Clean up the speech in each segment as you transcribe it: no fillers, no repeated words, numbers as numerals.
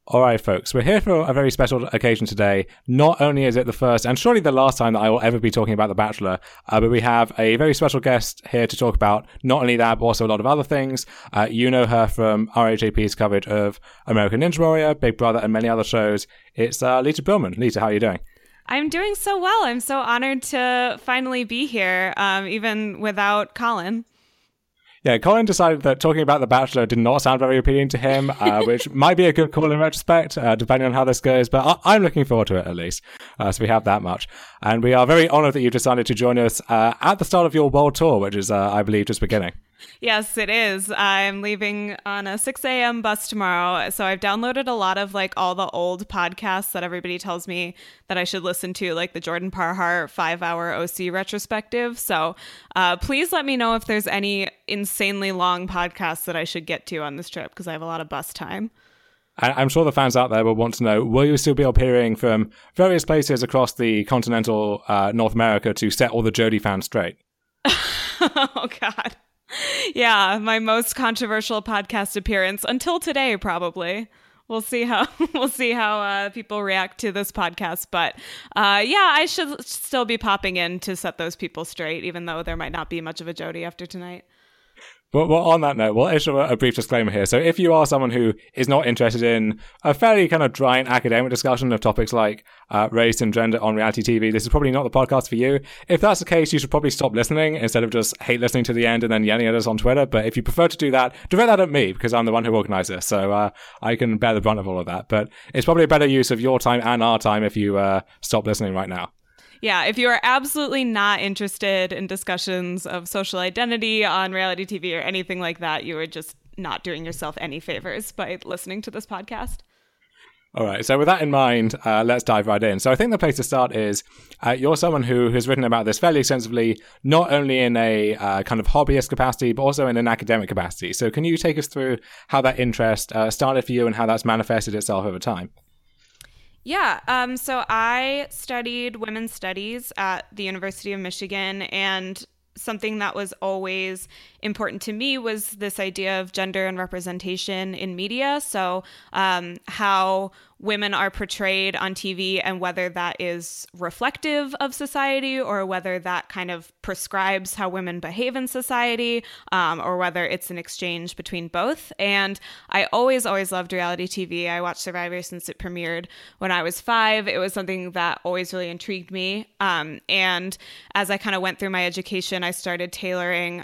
All right, folks, we're here for a very special occasion today. Not only is it the first and surely the last time that I will ever be talking about The Bachelor, but we have a very special guest here to talk about not only that, but also a lot of other things. You know her from RHAP's coverage of American Ninja Warrior, Big Brother, and many other shows. It's Lita Brillman. Lita, how are you doing? I'm doing so well. I'm so honored to finally be here, even without Colin. Yeah, Colin decided that talking about The Bachelor did not sound very appealing to him, which might be a good call in retrospect, depending on how this goes. But I'm looking forward to it, at least. So we have that much. And we are very honored that you've decided to join us at the start of your world tour, which is, I believe, just beginning. Yes, it is. I'm leaving on a 6 a.m. bus tomorrow. So I've downloaded a lot of all the old podcasts that everybody tells me that I should listen to, like the Jordan Parhart 5-hour OC retrospective. So please let me know if there's any insanely long podcasts that I should get to on this trip, because I have a lot of bus time. I'm sure the fans out there will want to know, will you still be appearing from various places across the continental North America to set all the Jody fans straight? Oh, God. Yeah, my most controversial podcast appearance until today, probably. We'll see how people react to this podcast. But yeah, I should still be popping in to set those people straight, even though there might not be much of a Jody after tonight. Well, on that note, we'll issue a brief disclaimer here. So if you are someone who is not interested in a fairly kind of dry and academic discussion of topics like race and gender on reality TV, this is probably not the podcast for you. If that's the case, you should probably stop listening instead of just hate listening to the end and then yelling at us on Twitter. But if you prefer to do that, direct that at me, because I'm the one who organized this. So I can bear the brunt of all of that. But it's probably a better use of your time and our time if you stop listening right now. Yeah, if you are absolutely not interested in discussions of social identity on reality TV or anything like that, you are just not doing yourself any favors by listening to this podcast. All right, so with that in mind, let's dive right in. So I think the place to start is you're someone who has written about this fairly extensively, not only in a kind of hobbyist capacity, but also in an academic capacity. So can you take us through how that interest started for you and how that's manifested itself over time? Yeah, so I studied women's studies at the University of Michigan, and something that was always important to me was this idea of gender and representation in media. So how women are portrayed on TV and whether that is reflective of society or whether that kind of prescribes how women behave in society, or whether it's an exchange between both. And I always loved reality TV. I watched Survivor since it premiered when I was 5. It was something that always really intrigued me. And as I kind of went through my education, I started tailoring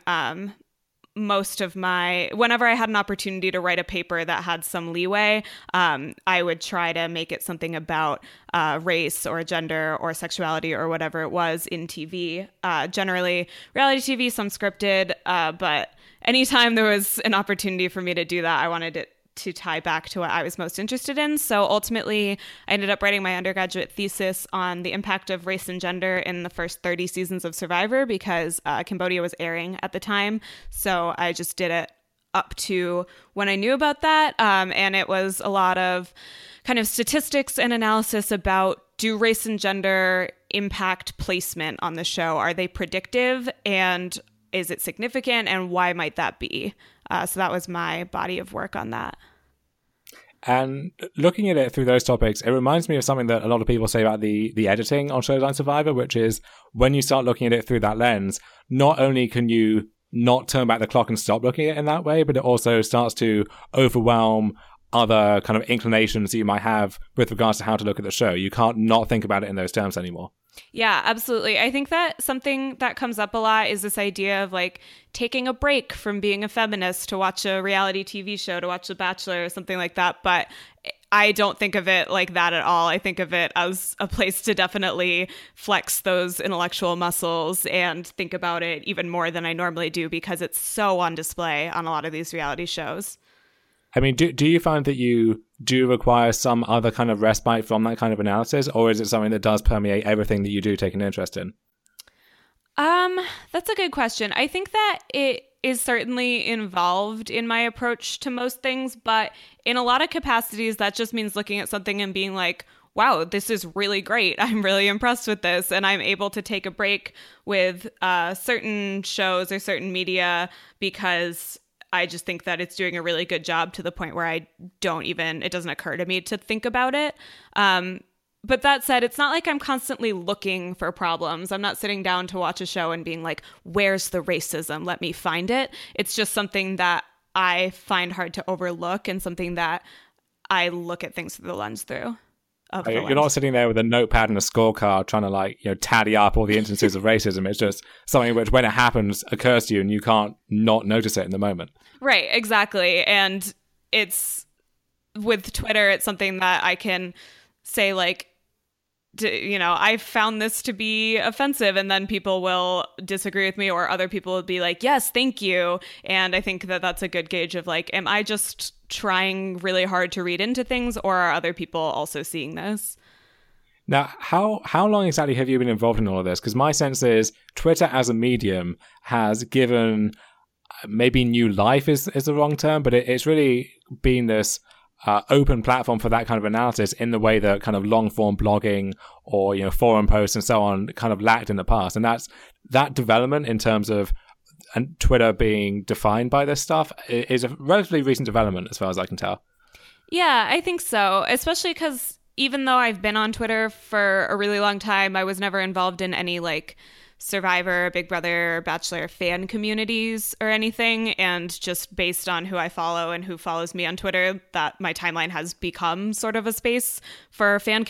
whenever I had an opportunity to write a paper that had some leeway, I would try to make it something about race or gender or sexuality or whatever it was in TV. Generally, reality TV, some scripted, but anytime there was an opportunity for me to do that, I wanted it to tie back to what I was most interested in. So ultimately, I ended up writing my undergraduate thesis on the impact of race and gender in the first 30 seasons of Survivor, because Cambodia was airing at the time. So I just did it up to when I knew about that. And it was a lot of kind of statistics and analysis about, do race and gender impact placement on the show? Are they predictive? And is it significant? And why might that be? So that was my body of work on that. And looking at it through those topics, it reminds me of something that a lot of people say about the editing on shows like Survivor, which is when you start looking at it through that lens, not only can you not turn back the clock and stop looking at it in that way, but it also starts to overwhelm other kind of inclinations that you might have with regards to how to look at the show. You can't not think about it in those terms anymore. Yeah, absolutely. I think that something that comes up a lot is this idea of taking a break from being a feminist to watch a reality TV show, to watch The Bachelor or something like that. But I don't think of it like that at all. I think of it as a place to definitely flex those intellectual muscles and think about it even more than I normally do, because it's so on display on a lot of these reality shows. I mean, do you find that you do require some other kind of respite from that kind of analysis, or is it something that does permeate everything that you do take an interest in? That's a good question. I think that it is certainly involved in my approach to most things, but in a lot of capacities, that just means looking at something and being like, wow, this is really great. I'm really impressed with this. And I'm able to take a break with certain shows or certain media because I just think that it's doing a really good job to the point where it doesn't occur to me to think about it. But that said, it's not like I'm constantly looking for problems. I'm not sitting down to watch a show and being like, where's the racism? Let me find it. It's just something that I find hard to overlook and something that I look at things through the lens through. You're not sitting there with a notepad and a scorecard trying to tally up all the instances of racism. It's just something which, when it happens, occurs to you and you can't not notice it in the moment. Right, exactly. And it's with Twitter, it's something that I can say I found this to be offensive, and then people will disagree with me, or other people will be like, yes, thank you. And I think that that's a good gauge of am I just trying really hard to read into things, or are other people also seeing this? Now, how long exactly have you been involved in all of this? Because my sense is Twitter as a medium has given, maybe new life is the wrong term, but it's really been this open platform for that kind of analysis in the way that kind of long form blogging or forum posts and so on kind of lacked in the past. And that development in terms of Twitter being defined by this stuff is a relatively recent development as far as I can tell. Yeah, I think so, especially because even though I've been on Twitter for a really long time, I was never involved in any Survivor, Big Brother, Bachelor fan communities or anything. And just based on who I follow and who follows me on Twitter, that my timeline has become sort of a space for fan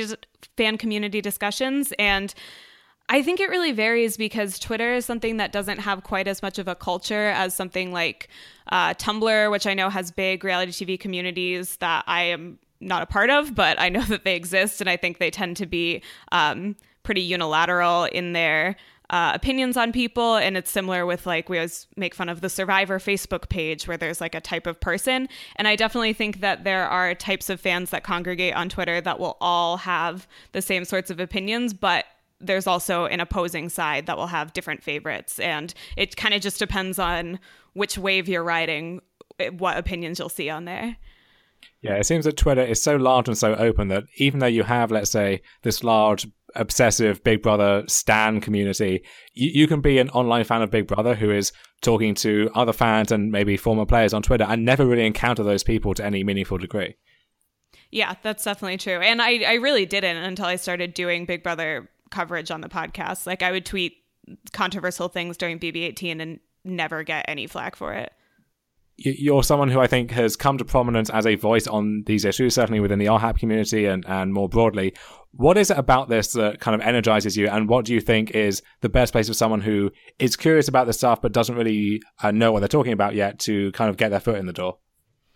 community discussions. And I think it really varies because Twitter is something that doesn't have quite as much of a culture as something like Tumblr, which I know has big reality TV communities that I am not a part of, but I know that they exist. And I think they tend to be pretty unilateral in their opinions on people. And it's similar with we always make fun of the Survivor Facebook page where there's a type of person. And I definitely think that there are types of fans that congregate on Twitter that will all have the same sorts of opinions, but there's also an opposing side that will have different favorites. And it kind of just depends on which wave you're riding, what opinions you'll see on there. Yeah, it seems that Twitter is so large and so open that even though you have, let's say, this large obsessive Big Brother stan community, you can be an online fan of Big Brother who is talking to other fans and maybe former players on Twitter and never really encounter those people to any meaningful degree. Yeah, that's definitely true. And I really didn't until I started doing Big Brother coverage on the podcast. I would tweet controversial things during BB18 and never get any flack for it. You're someone who I think has come to prominence as a voice on these issues, certainly within the RHAP community and more broadly. What is it about this that kind of energizes you, and what do you think is the best place for someone who is curious about this stuff but doesn't really know what they're talking about yet to kind of get their foot in the door?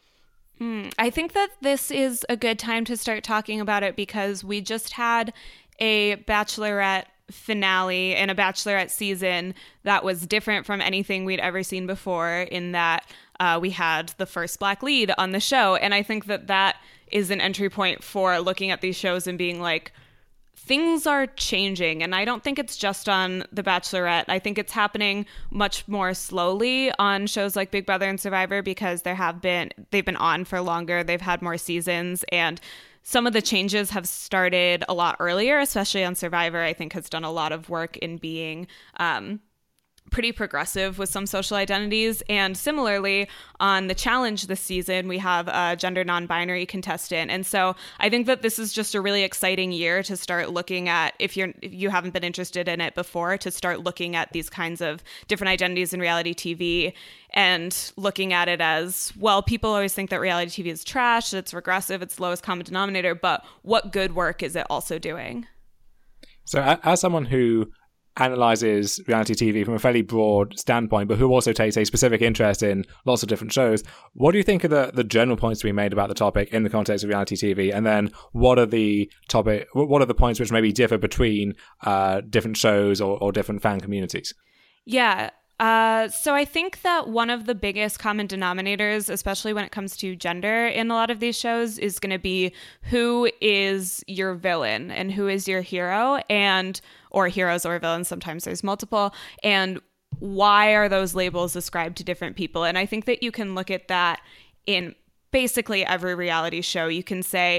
I think that this is a good time to start talking about it because we just had a Bachelorette finale and a Bachelorette season that was different from anything we'd ever seen before in that we had the first Black lead on the show. And I think that is an entry point for looking at these shows and being things are changing. And I don't think it's just on The Bachelorette. I think it's happening much more slowly on shows like Big Brother and Survivor because they've been on for longer. They've had more seasons, and some of the changes have started a lot earlier, especially on Survivor. I think has done a lot of work in being pretty progressive with some social identities. And similarly, on The Challenge this season, we have a gender non-binary contestant. And so I think that this is just a really exciting year to start looking at, if you haven't been interested in it before, to start looking at these kinds of different identities in reality TV and looking at it as, well, people always think that reality TV is trash, it's regressive, it's lowest common denominator, but what good work is it also doing? So as someone who analyzes reality TV from a fairly broad standpoint, but who also takes a specific interest in lots of different shows, what do you think are the general points to be made about the topic in the context of reality TV? And then what are the points which maybe differ between different shows or different fan communities? Yeah. So I think that one of the biggest common denominators, especially when it comes to gender in a lot of these shows, is going to be who is your villain and who is your hero, or heroes or villains. Sometimes there's multiple, and why are those labels ascribed to different people? And I think that you can look at that in basically every reality show. You can say,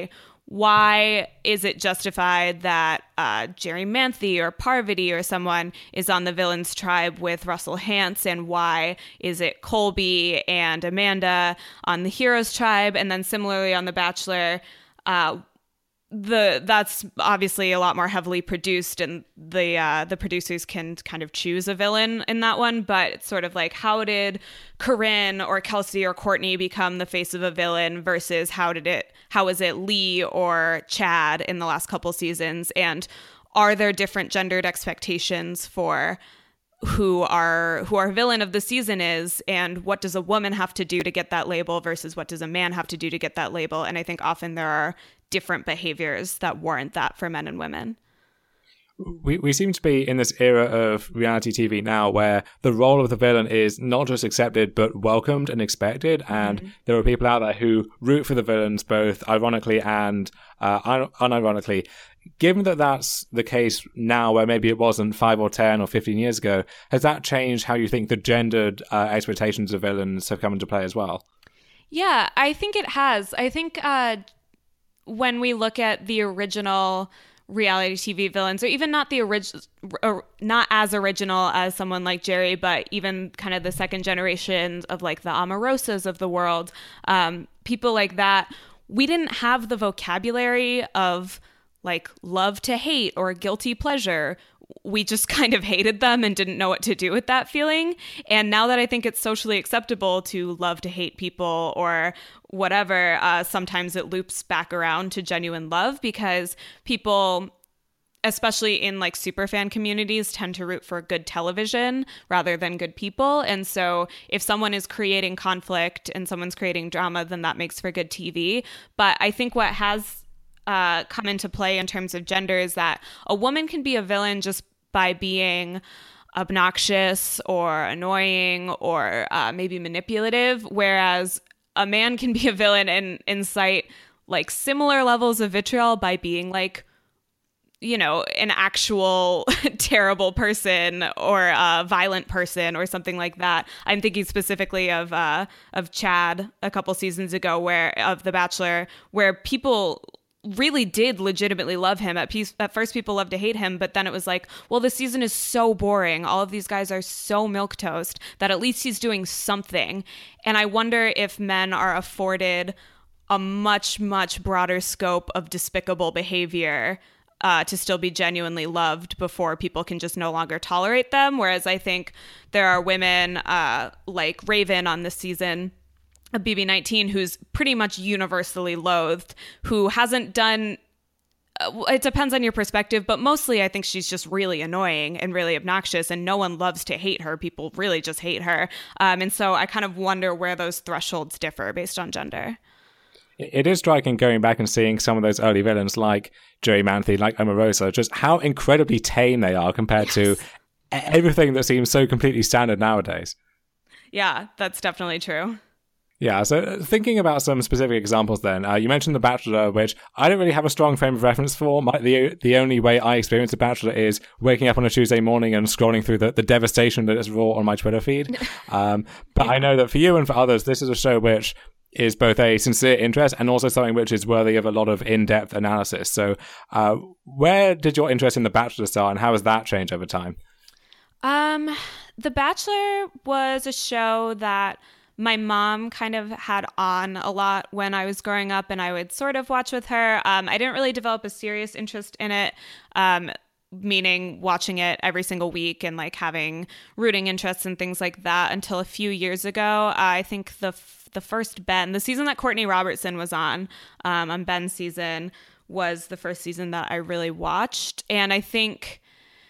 why is it justified that Jerry Manthe or Parvati or someone is on the villain's tribe with Russell Hantz, and why is it Colby and Amanda on the hero's tribe? And then similarly on The Bachelor, that's obviously a lot more heavily produced, and the producers can kind of choose a villain in that one. But it's sort of like, how did Corinne or Kelsey or Courtney become the face of a villain versus how was it Lee or Chad in the last couple seasons? And are there different gendered expectations for who our villain of the season is, and what does a woman have to do to get that label versus what does a man have to do to get that label? And I think often there are different behaviors that warrant that for men and women. We seem to be in this era of reality TV now where the role of the villain is not just accepted but welcomed and expected, and there are people out there who root for the villains both ironically and unironically. Given that that's the case now, where maybe it wasn't 5 or 10 or 15 years ago, has that changed how you think the gendered expectations of villains have come into play as well? Yeah, I think it has. I think when we look at the original reality TV villains, or even not the original, not as original as someone like Jerry, but even kind of the second generation of like the Omarosas of the world, people like that, we didn't have the vocabulary of like love to hate or guilty pleasure. We just kind of hated them and didn't know what to do with that feeling. And now that I think it's socially acceptable to love to hate people or whatever, sometimes it loops back around to genuine love, because people, especially in like superfan communities, tend to root for good television rather than good people. And so if someone is creating conflict and someone's creating drama, then that makes for good TV. But I think what has come into play in terms of gender is that a woman can be a villain just by being obnoxious or annoying or maybe manipulative, whereas a man can be a villain and incite like similar levels of vitriol by being like, you know, an actual terrible person or a violent person or something like that. I'm thinking specifically of Chad a couple seasons ago, of The Bachelor, where people really did legitimately love him. At first, people loved to hate him, but then it was like, well, the season is so boring. All of these guys are so milquetoast that at least he's doing something. And I wonder if men are afforded a much, much broader scope of despicable behavior to still be genuinely loved before people can just no longer tolerate them. Whereas I think there are women like Raven on this season of BB19, who's pretty much universally loathed, who hasn't done, it depends on your perspective, but mostly I think she's just really annoying and really obnoxious, and no one loves to hate her. People really just hate her. And so I kind of wonder where those thresholds differ based on gender. It is striking going back and seeing some of those early villains like Jerry Manthe, like Omarosa, just how incredibly tame they are compared to everything that seems so completely standard nowadays. Yeah, that's definitely true. Yeah, so thinking about some specific examples then, you mentioned The Bachelor, which I don't really have a strong frame of reference for. The only way I experience The Bachelor is waking up on a Tuesday morning and scrolling through the devastation that is raw on my Twitter feed. But I know that for you and for others, this is a show which is both a sincere interest and also something which is worthy of a lot of in-depth analysis. So where did your interest in The Bachelor start, and how has that changed over time? The Bachelor was a show that my mom kind of had on a lot when I was growing up, and I would sort of watch with her. I didn't really develop a serious interest in it, meaning watching it every single week and like having rooting interests and things like that until a few years ago. I think the first Ben, the season that Courtney Robertson was on Ben's season, was the first season that I really watched. And I think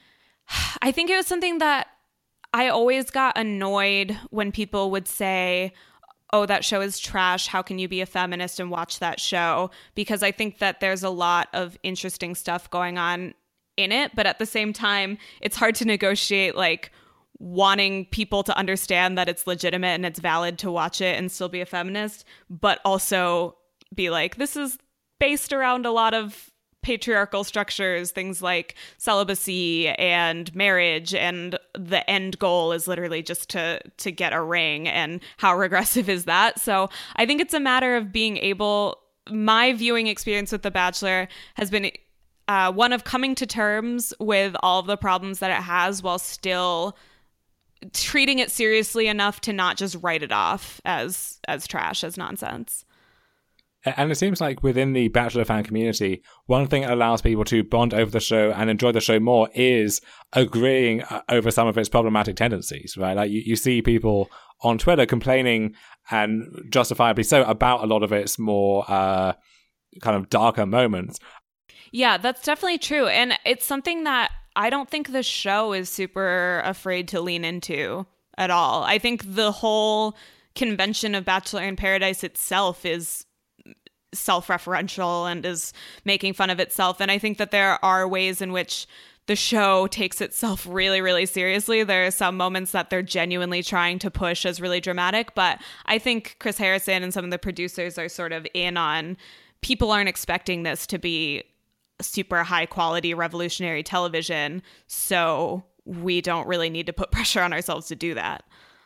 it was something that I always got annoyed when people would say, oh, that show is trash. How can you be a feminist and watch that show? Because I think that there's a lot of interesting stuff going on in it. But at the same time, it's hard to negotiate like wanting people to understand that it's legitimate and it's valid to watch it and still be a feminist, but also be like, this is based around a lot of patriarchal structures, things like celibacy and marriage, and the end goal is literally just to get a ring, and how regressive is that? So I think it's a matter of being able my viewing experience with The Bachelor has been one of coming to terms with all of the problems that it has while still treating it seriously enough to not just write it off as trash, as nonsense. And it seems like within the Bachelor fan community, one thing that allows people to bond over the show and enjoy the show more is agreeing over some of its problematic tendencies, right? Like you see people on Twitter complaining, and justifiably so, about a lot of its more kind of darker moments. Yeah, that's definitely true. And it's something that I don't think the show is super afraid to lean into at all. I think the whole convention of Bachelor in Paradise itself is self-referential and is making fun of itself. And I think that there are ways in which the show takes itself really, really seriously. There are some moments that they're genuinely trying to push as really dramatic, but I think Chris Harrison and some of the producers are sort of in on people aren't expecting this to be super high quality revolutionary television, so we don't really need to put pressure on ourselves to do that.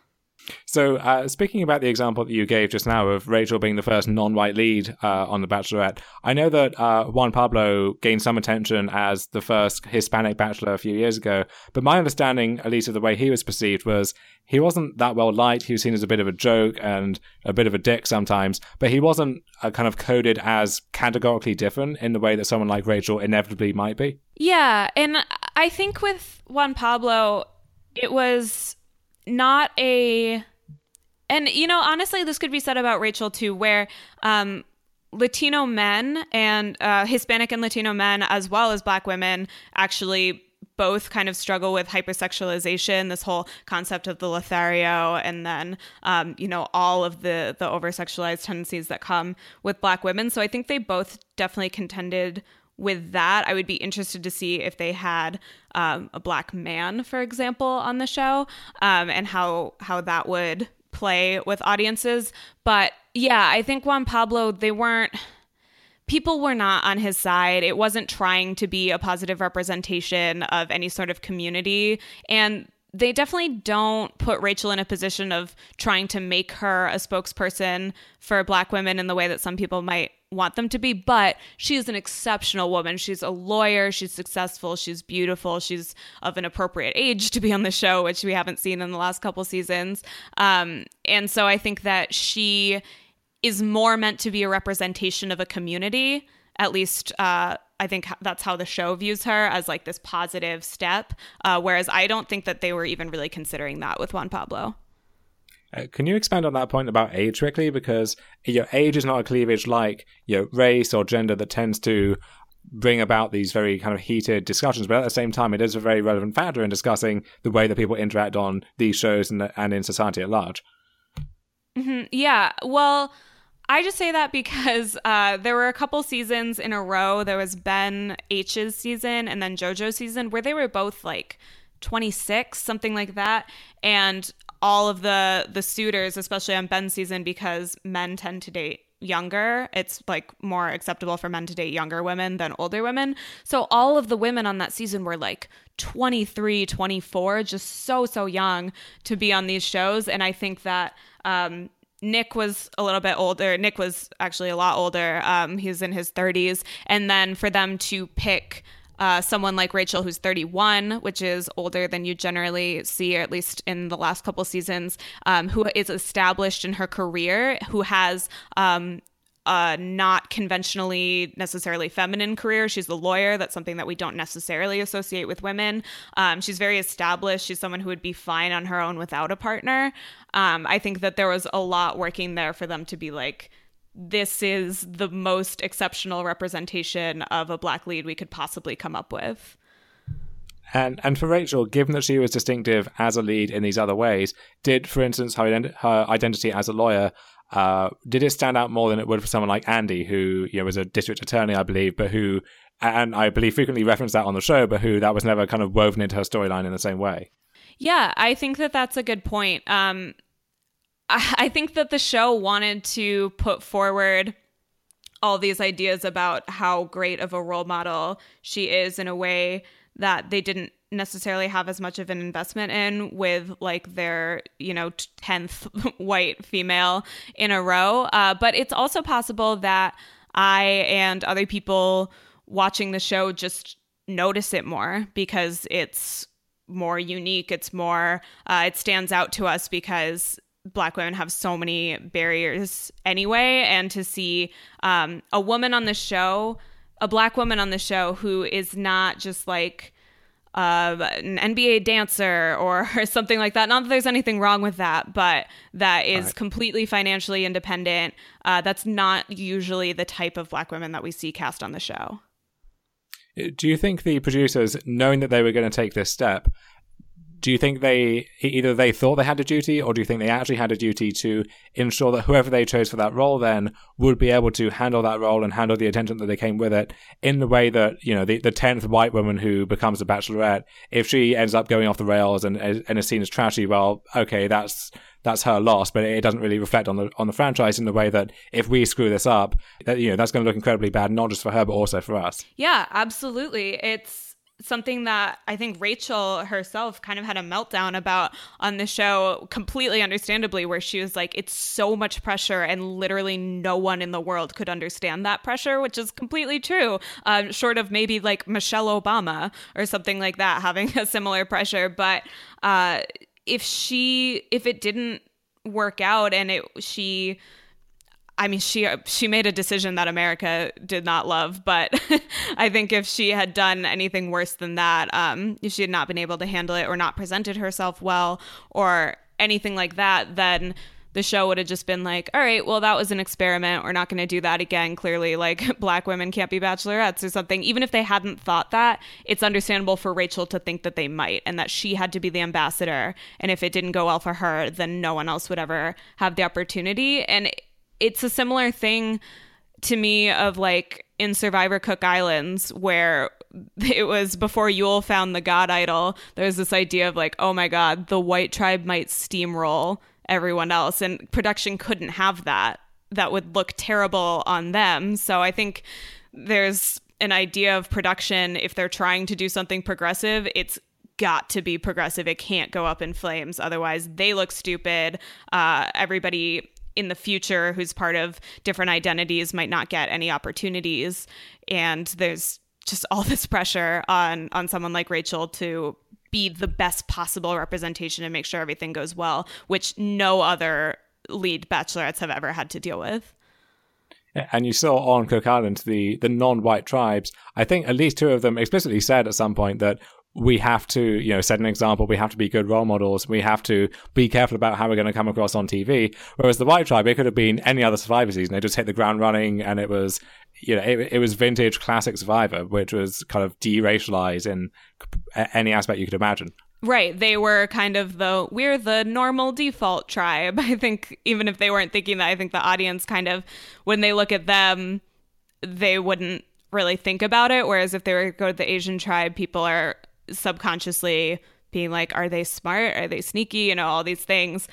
So speaking about the example that you gave just now of Rachel being the first non-white lead on The Bachelorette, I know that Juan Pablo gained some attention as the first Hispanic Bachelor a few years ago, but my understanding, at least of the way he was perceived, was he wasn't that well liked. He was seen as a bit of a joke and a bit of a dick sometimes, but he wasn't kind of coded as categorically different in the way that someone like Rachel inevitably might be. Yeah, and I think with Juan Pablo, it was not a... And, you know, honestly, this could be said about Rachel, too, where Latino men and Hispanic and Latino men, as well as Black women, actually both kind of struggle with hypersexualization, this whole concept of the Lothario, and then, you know, all of the over-sexualized tendencies that come with Black women. So I think they both definitely contended with that. I would be interested to see if they had a Black man, for example, on the show, and how that would play with audiences. But yeah, I think Juan Pablo, people were not on his side. It wasn't trying to be a positive representation of any sort of community. And they definitely don't put Rachel in a position of trying to make her a spokesperson for Black women in the way that some people might want them to be. But she's an exceptional woman. She's a lawyer. She's successful. She's beautiful. She's of an appropriate age to be on the show, which we haven't seen in the last couple seasons. And so I think that she is more meant to be a representation of a community. At least I think that's how the show views her, as like this positive step. Whereas I don't think that they were even really considering that with Juan Pablo. Can you expand on that point about age quickly? Because age is not a cleavage like race or gender that tends to bring about these very kind of heated discussions. But at the same time, it is a very relevant factor in discussing the way that people interact on these shows and in society at large. Mm-hmm. Yeah, well, I just say that because there were a couple seasons in a row. There was Ben H's season and then JoJo's season where they were both like 26, something like that. And all of the suitors, especially on Ben's season, because men tend to date younger, it's like more acceptable for men to date younger women than older women. So all of the women on that season were like 23, 24, just so young to be on these shows. And I think that Nick was a little bit older. Nick was actually a lot older. He was in his 30s. And then for them to pick someone like Rachel, who's 31, which is older than you generally see, or at least in the last couple seasons, who is established in her career, who has not conventionally necessarily feminine career. She's a lawyer. That's something that we don't necessarily associate with women. She's very established. She's someone who would be fine on her own without a partner. I think that there was a lot working there for them to be like, this is the most exceptional representation of a Black lead we could possibly come up with. And for Rachel, given that she was distinctive as a lead in these other ways, did, for instance, her identity as a lawyer, did it stand out more than it would for someone like Andy, who was a district attorney, I believe, but who, and I believe frequently referenced that on the show, but who that was never kind of woven into her storyline in the same way? Yeah, I think that that's a good point. I think that the show wanted to put forward all these ideas about how great of a role model she is in a way that they didn't necessarily have as much of an investment in with like their 10th white female in a row. But it's also possible that I and other people watching the show just notice it more because it's more unique. It's more, it stands out to us because Black women have so many barriers anyway. And to see a woman on the show, a Black woman on the show who is not just like an NBA dancer or something like that. Not that there's anything wrong with that, but that is completely financially independent. That's not usually the type of Black women that we see cast on the show. Do you think the producers, knowing that they were going to take this step, do you think they thought they had a duty, or do you think they actually had a duty to ensure that whoever they chose for that role then would be able to handle that role and handle the attention that they came with it in the way that, you know, the 10th white woman who becomes a bachelorette, if she ends up going off the rails and is seen as trashy, well, okay, that's her loss, but it doesn't really reflect on the franchise in the way that if we screw this up, that, you know, that's going to look incredibly bad, not just for her, but also for us. Yeah, absolutely. It's something that I think Rachel herself kind of had a meltdown about on the show, completely understandably, where she was like, it's so much pressure and literally no one in the world could understand that pressure, which is completely true, short of maybe like Michelle Obama or something like that having a similar pressure. But if it didn't work out and she made a decision that America did not love, but I think if she had done anything worse than that, if she had not been able to handle it or not presented herself well or anything like that, then the show would have just been like, all right, well, that was an experiment. We're not going to do that again. Clearly, like, Black women can't be bachelorettes or something. Even if they hadn't thought that, it's understandable for Rachel to think that they might and that she had to be the ambassador. And if it didn't go well for her, then no one else would ever have the opportunity. And it's a similar thing to me of like in Survivor Cook Islands, where it was before Yul found the God idol. There's this idea of like, oh my God, the white tribe might steamroll everyone else. And production couldn't have that. That would look terrible on them. So I think there's an idea of production. If they're trying to do something progressive, it's got to be progressive. It can't go up in flames. Otherwise, they look stupid. Everybody in the future who's part of different identities might not get any opportunities. And there's just all this pressure on someone like Rachel to be the best possible representation and make sure everything goes well, which no other lead bachelorettes have ever had to deal with. And you saw on Cook Island, the non-white tribes, I think at least two of them explicitly said at some point that we have to, you know, set an example. We have to be good role models. We have to be careful about how we're going to come across on TV. Whereas the white tribe, it could have been any other Survivor season. They just hit the ground running, and it was, you know, it was vintage classic Survivor, which was kind of de-racialized in any aspect you could imagine. Right. They were kind of we're the normal default tribe. I think even if they weren't thinking that, I think the audience kind of, when they look at them, they wouldn't really think about it. Whereas if they were to go to the Asian tribe, people are subconsciously being like, are they smart? Are they sneaky? You know, all these things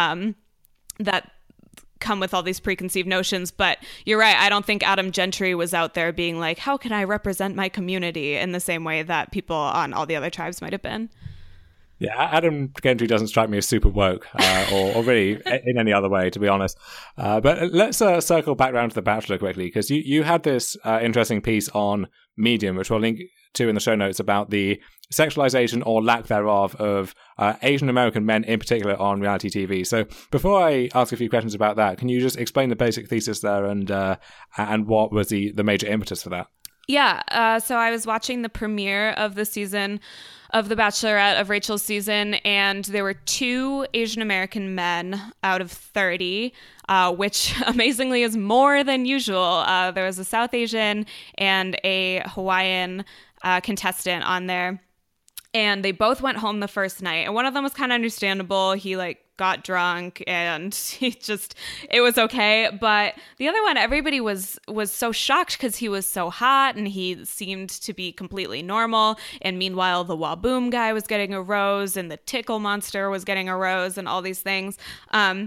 that come with all these preconceived notions. But you're right. I don't think Adam Gentry was out there being like, how can I represent my community in the same way that people on all the other tribes might have been. Yeah, Adam Gentry doesn't strike me as super woke or really in any other way, to be honest. But let's circle back around to The Bachelor quickly, because you had this interesting piece on Medium, which we'll link to in the show notes, about the sexualization or lack thereof of Asian American men in particular on reality TV. So before I ask a few questions about that, can you just explain the basic thesis there and what was the major impetus for that? Yeah, so I was watching the premiere of the season of The Bachelorette, of Rachel's season, and there were 2 Asian American men out of 30, which amazingly is more than usual. There was a South Asian and a Hawaiian contestant on there, and they both went home the first night. And one of them was kind of understandable. He got drunk and it was okay. But the other one, everybody was so shocked because he was so hot and he seemed to be completely normal. And meanwhile, the Waboom guy was getting a rose and the Tickle monster was getting a rose and all these things. And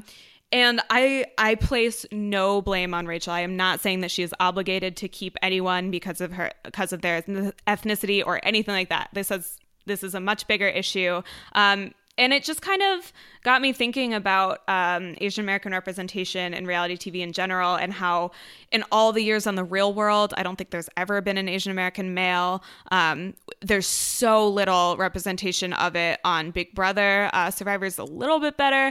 I place no blame on Rachel. I am not saying that she is obligated to keep anyone because of their ethnicity or anything like that. This is a much bigger issue. And it just kind of got me thinking about Asian American representation in reality TV in general, and how in all the years on The Real World, I don't think there's ever been an Asian American male. There's so little representation of it on Big Brother. Survivor's a little bit better.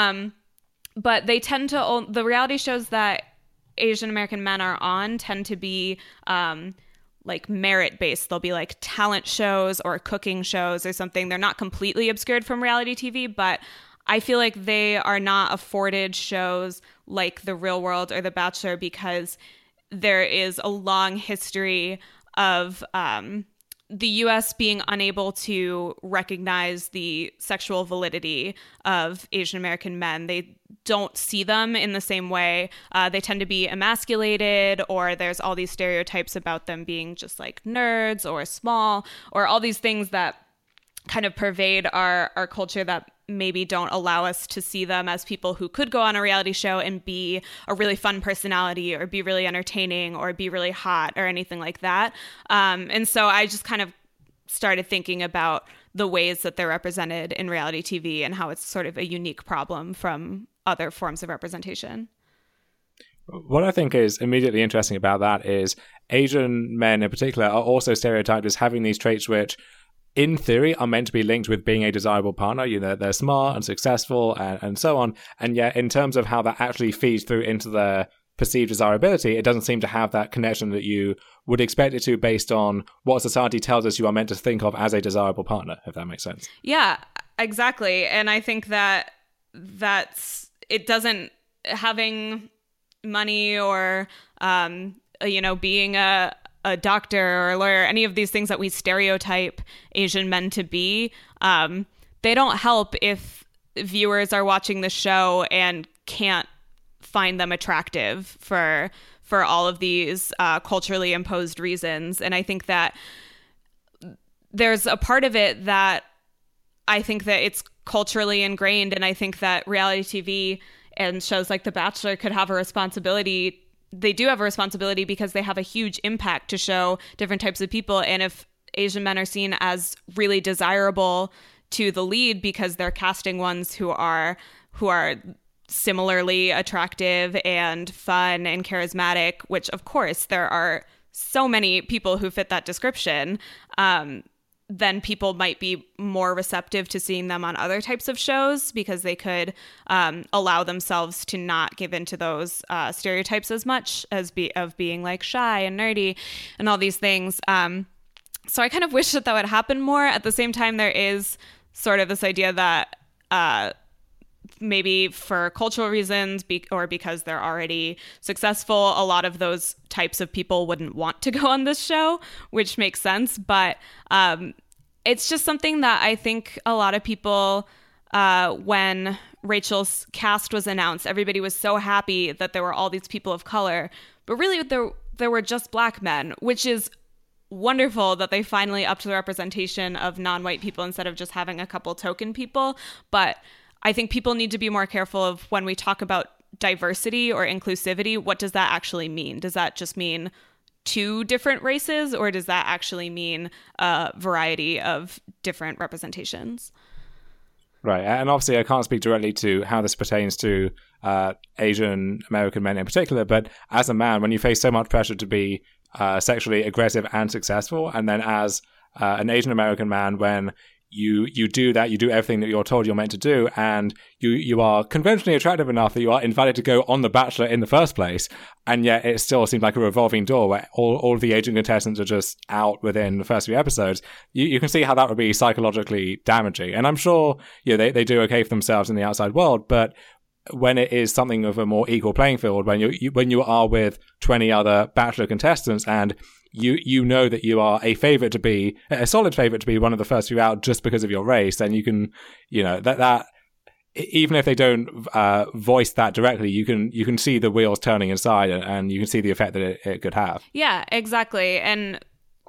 But they tend to, the reality shows that Asian American men are on tend to be like merit-based. They'll be like talent shows or cooking shows or something. They're not completely obscured from reality TV, but I feel like they are not afforded shows like The Real World or The Bachelor because there is a long history of the U.S. being unable to recognize the sexual validity of Asian American men. They don't see them in the same way. They tend to be emasculated, or there's all these stereotypes about them being just like nerds or small, or all these things that kind of pervade our culture that maybe don't allow us to see them as people who could go on a reality show and be a really fun personality or be really entertaining or be really hot or anything like that. And so I just kind of started thinking about the ways that they're represented in reality TV and how it's sort of a unique problem from other forms of representation. What I think is immediately interesting about that is Asian men in particular are also stereotyped as having these traits which in theory are meant to be linked with being a desirable partner. You know, they're smart and successful and so on. And yet in terms of how that actually feeds through into their perceived desirability, it doesn't seem to have that connection that you would expect it to based on what society tells us you are meant to think of as a desirable partner, if that makes sense. Yeah, exactly. And I think that it doesn't, having money or, being a doctor or a lawyer, any of these things that we stereotype Asian men to be, they don't help if viewers are watching the show and can't find them attractive for all of these culturally imposed reasons. And I think that there's a part of it that I think that it's culturally ingrained, and I think that reality TV and shows like The Bachelor could have a responsibility. They do have a responsibility because they have a huge impact to show different types of people. And if Asian men are seen as really desirable to the lead because they're casting ones who are similarly attractive and fun and charismatic, which of course there are so many people who fit that description, then people might be more receptive to seeing them on other types of shows because they could allow themselves to not give into those stereotypes as much as of being like shy and nerdy and all these things. So I kind of wish that would happen more. At the same time, there is sort of this idea that maybe for cultural reasons or because they're already successful, a lot of those types of people wouldn't want to go on this show, which makes sense. But it's just something that I think a lot of people, when Rachel's cast was announced, everybody was so happy that there were all these people of color. But really, there were just Black men, which is wonderful that they finally upped the representation of non-white people instead of just having a couple token people. But I think people need to be more careful of when we talk about diversity or inclusivity, what does that actually mean? Does that just mean two different races, or does that actually mean a variety of different representations? Right. And obviously I can't speak directly to how this pertains to Asian American men in particular, but as a man, when you face so much pressure to be sexually aggressive and successful, and then as an Asian American man, when you do that, you do everything that you're told you're meant to do, and you are conventionally attractive enough that you are invited to go on The Bachelor in the first place, and yet it still seems like a revolving door where all of the Asian contestants are just out within the first few episodes. You can see how that would be psychologically damaging, and I'm sure they do okay for themselves in the outside world, but when it is something of a more equal playing field, when you are with 20 other Bachelor contestants and you know that you are a solid favorite to be one of the first few out just because of your race, then you can, that even if they don't voice that directly, you can see the wheels turning inside, and you can see the effect that it could have. Yeah, exactly. And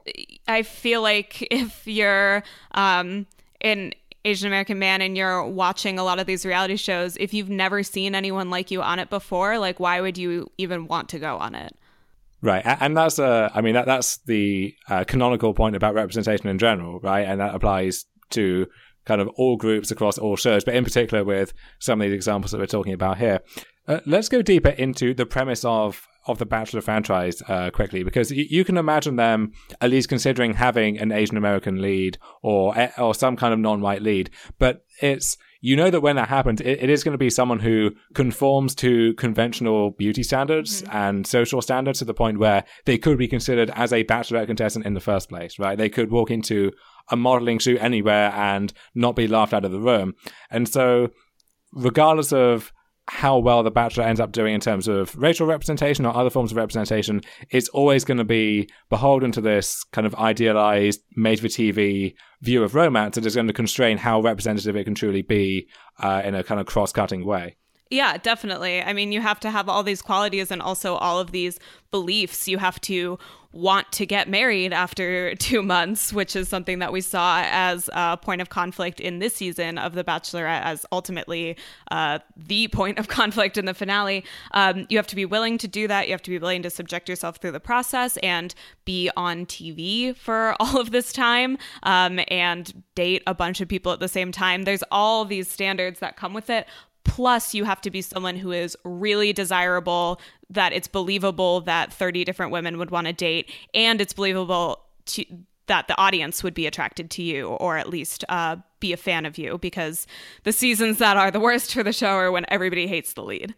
I feel like if you're an Asian American man and you're watching a lot of these reality shows, if you've never seen anyone like you on it before, like why would you even want to go on it? Right, and that's that's the canonical point about representation in general, right? And that applies to kind of all groups across all shows, but in particular with some of these examples that we're talking about here. Let's go deeper into the premise of the Bachelor franchise quickly, because you can imagine them at least considering having an Asian American lead or some kind of non-white lead, but it's, you know, that when that happens, it is going to be someone who conforms to conventional beauty standards and social standards to the point where they could be considered as a Bachelorette contestant in the first place, right? They could walk into a modeling shoot anywhere and not be laughed out of the room. And so regardless of how well The Bachelor ends up doing in terms of racial representation or other forms of representation, it's always going to be beholden to this kind of idealized, made-for-TV view of romance that is going to constrain how representative it can truly be in a kind of cross-cutting way. Yeah, definitely. I mean, you have to have all these qualities and also all of these beliefs. You have to want to get married after 2 months, which is something that we saw as a point of conflict in this season of The Bachelorette, as ultimately the point of conflict in the finale. You have to be willing to do that. You have to be willing to subject yourself through the process and be on TV for all of this time and date a bunch of people at the same time. There's all these standards that come with it. Plus, you have to be someone who is really desirable, that it's believable that 30 different women would want to date, and it's believable that the audience would be attracted to you, or at least be a fan of you, because the seasons that are the worst for the show are when everybody hates the lead.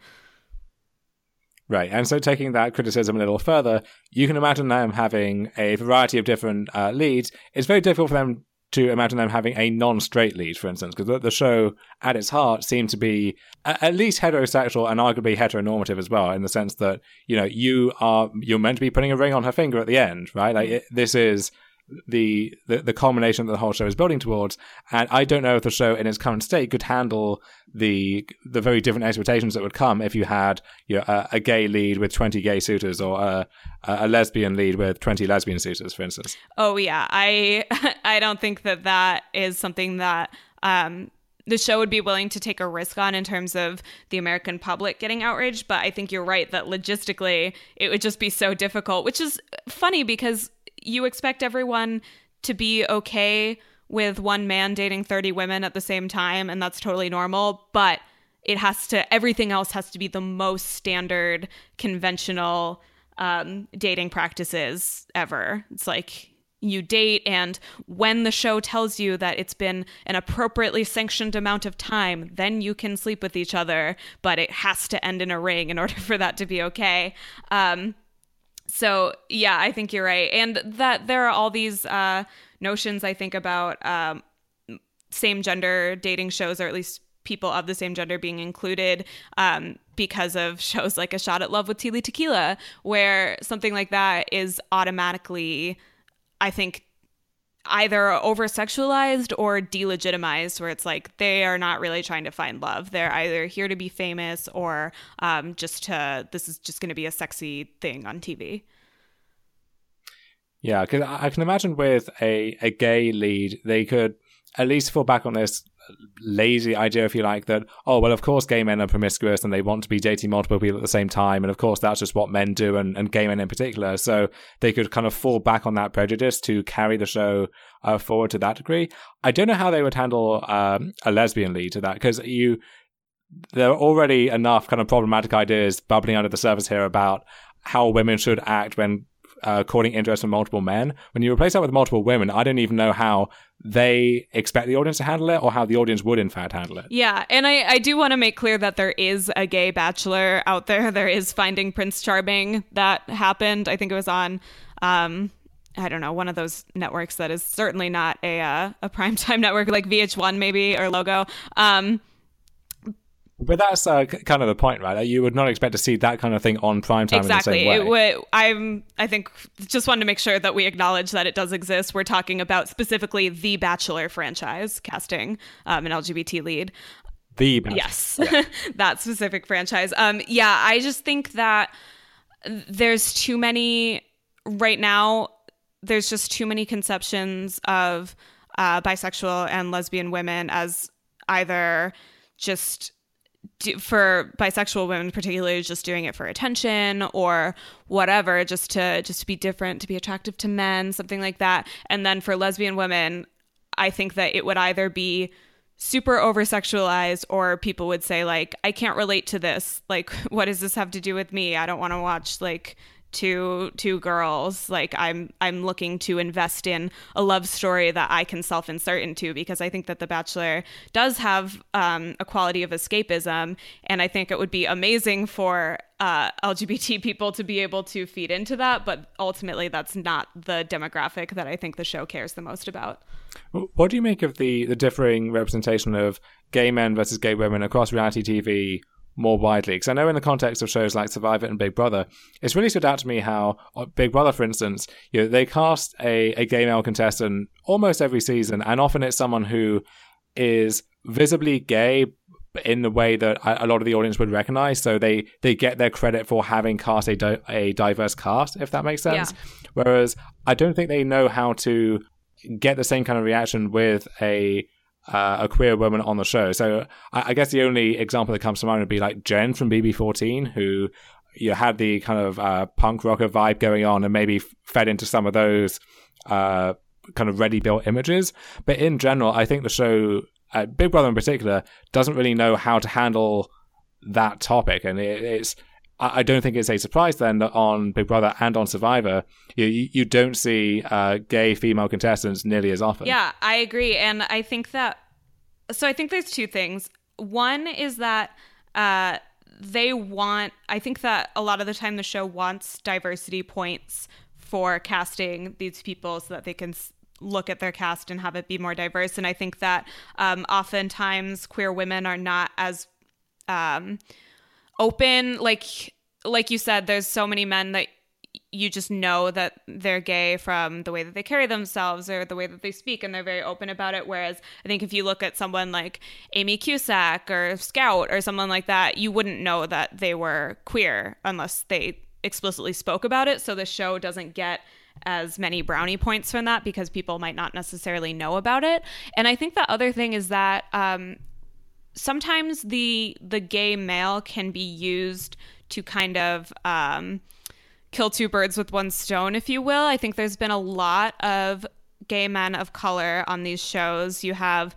Right, and so taking that criticism a little further, you can imagine them having a variety of different leads. It's very difficult for them to imagine them having a non-straight lead, for instance, because the show at its heart seemed to be at least heterosexual and arguably heteronormative as well, in the sense that, you know, you're meant to be putting a ring on her finger at the end, right? Like this is the culmination that the whole show is building towards, and I don't know if the show in its current state could handle the very different expectations that would come if you had, you know, a gay lead with 20 gay suitors, or a lesbian lead with 20 lesbian suitors, for instance. Oh yeah, I don't think that is something that the show would be willing to take a risk on in terms of the American public getting outraged. But I think you're right that logistically it would just be so difficult, which is funny because you expect everyone to be okay with one man dating 30 women at the same time, and that's totally normal, but everything else has to be the most standard, conventional dating practices ever. It's like you date, and when the show tells you that it's been an appropriately sanctioned amount of time, then you can sleep with each other, but it has to end in a ring in order for that to be okay. So, yeah, I think you're right. And that there are all these notions, I think, about same-gender dating shows, or at least people of the same gender being included because of shows like A Shot at Love with Tili Tequila, where something like that is automatically, I think, either over-sexualized or delegitimized, where it's like they are not really trying to find love. They're either here to be famous or this is just going to be a sexy thing on TV. Yeah, because I can imagine with a gay lead, they could at least fall back on this lazy idea, if you like, that, oh, well, of course gay men are promiscuous and they want to be dating multiple people at the same time, and of course that's just what men do, and gay men in particular, so they could kind of fall back on that prejudice to carry the show forward to that degree. I don't know how they would handle a lesbian lead to that, because there are already enough kind of problematic ideas bubbling under the surface here about how women should act when courting interest from multiple men. When you replace that with multiple women, I don't even know how they expect the audience to handle it, or how the audience would in fact handle it. Yeah, and I do want to make clear that there is a gay bachelor out there. There is Finding Prince Charming that happened. I think it was on I don't know, one of those networks that is certainly not a primetime network, like VH1 maybe, or Logo. But that's kind of the point, right? You would not expect to see that kind of thing on primetime. Exactly. In the same way. I think just wanted to make sure that we acknowledge that it does exist. We're talking about specifically the Bachelor franchise casting an LGBT lead. The Bachelor. Yes, yeah. That specific franchise. Yeah, I just think that there's too many right now. There's just too many conceptions of bisexual and lesbian women as either just for bisexual women particularly just doing it for attention or whatever, just to be different, to be attractive to men, something like that. And then for lesbian women, I think that it would either be super over sexualized, or people would say like, I can't relate to this. Like, what does this have to do with me? I don't want to watch like two girls. Like, I'm looking to invest in a love story that I can self-insert into, because I think that The Bachelor does have a quality of escapism, and I think it would be amazing for LGBT people to be able to feed into that, but ultimately that's not the demographic that I think the show cares the most about. What do you make of the differing representation of gay men versus gay women across reality TV more widely? Because I know in the context of shows like Survivor and Big Brother, it's really stood out to me how Big Brother, for instance, they cast a gay male contestant almost every season, and often it's someone who is visibly gay in the way that a lot of the audience would recognize. So they get their credit for having cast a diverse cast, if that makes sense. Yeah. Whereas I don't think they know how to get the same kind of reaction with a queer woman on the show. So I guess the only example that comes to mind would be like Jen from BB14, who had the kind of punk rocker vibe going on and maybe fed into some of those kind of ready-built images. But in general, I think the show, Big Brother in particular, doesn't really know how to handle that topic. And I don't think it's a surprise then that on Big Brother and on Survivor, you don't see gay female contestants nearly as often. Yeah, I agree. And I think there's two things. One is that I think that a lot of the time the show wants diversity points for casting these people so that they can look at their cast and have it be more diverse. And I think that oftentimes queer women are not as open. Like you said, there's so many men that you just know that they're gay from the way that they carry themselves or the way that they speak, and they're very open about it. Whereas I think if you look at someone like Amy Cusack or Scout or someone like that, you wouldn't know that they were queer unless they explicitly spoke about it. So the show doesn't get as many brownie points from that because people might not necessarily know about it. And I think the other thing is that sometimes the gay male can be used to kind of kill two birds with one stone, if you will. I think there's been a lot of gay men of color on these shows. You have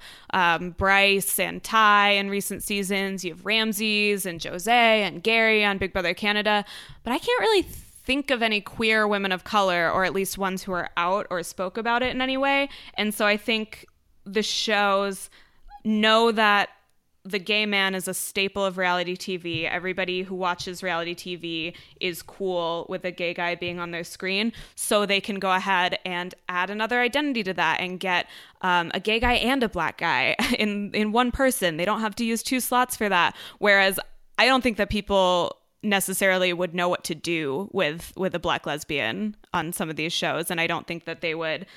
Bryce and Ty in recent seasons. You have Ramses and Jose and Gary on Big Brother Canada. But I can't really think of any queer women of color, or at least ones who are out or spoke about it in any way. And so I think the shows know that the gay man is a staple of reality TV. Everybody who watches reality TV is cool with a gay guy being on their screen. So they can go ahead and add another identity to that and get a gay guy and a black guy in one person. They don't have to use two slots for that. Whereas I don't think that people necessarily would know what to do with a black lesbian on some of these shows. And I don't think that they would.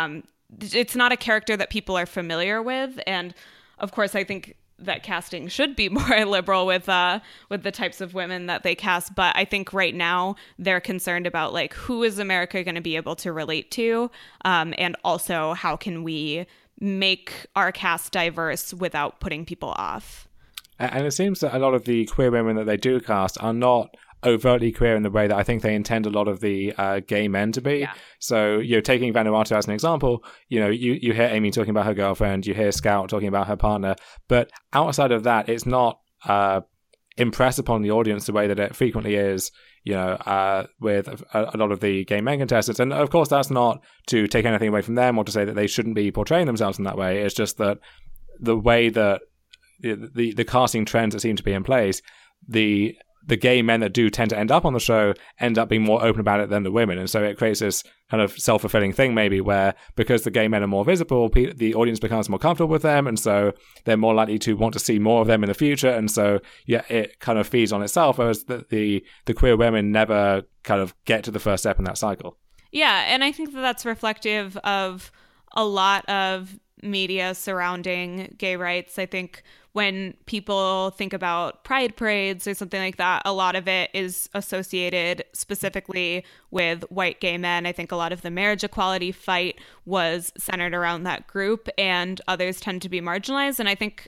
It's not a character that people are familiar with. And of course, I think that casting should be more liberal with the types of women that they cast. But I think right now they're concerned about like, who is America going to be able to relate to? And also how can we make our cast diverse without putting people off? And it seems that a lot of the queer women that they do cast are not overtly queer in the way that I think they intend a lot of the gay men to be. Yeah. So, taking Vanuatu as an example, you hear Amy talking about her girlfriend, you hear Scout talking about her partner, but outside of that, it's not impressed upon the audience the way that it frequently is, with a lot of the gay men contestants. And of course, that's not to take anything away from them or to say that they shouldn't be portraying themselves in that way. It's just that the way that the casting trends that seem to be in place, the gay men that do tend to end up on the show end up being more open about it than the women. And so it creates this kind of self-fulfilling thing maybe where because the gay men are more visible, the audience becomes more comfortable with them. And so they're more likely to want to see more of them in the future. And so, it kind of feeds on itself, whereas the queer women never kind of get to the first step in that cycle. Yeah. And I think that that's reflective of a lot of media surrounding gay rights. I think when people think about pride parades or something like that, a lot of it is associated specifically with white gay men. I think a lot of the marriage equality fight was centered around that group, and others tend to be marginalized. And I think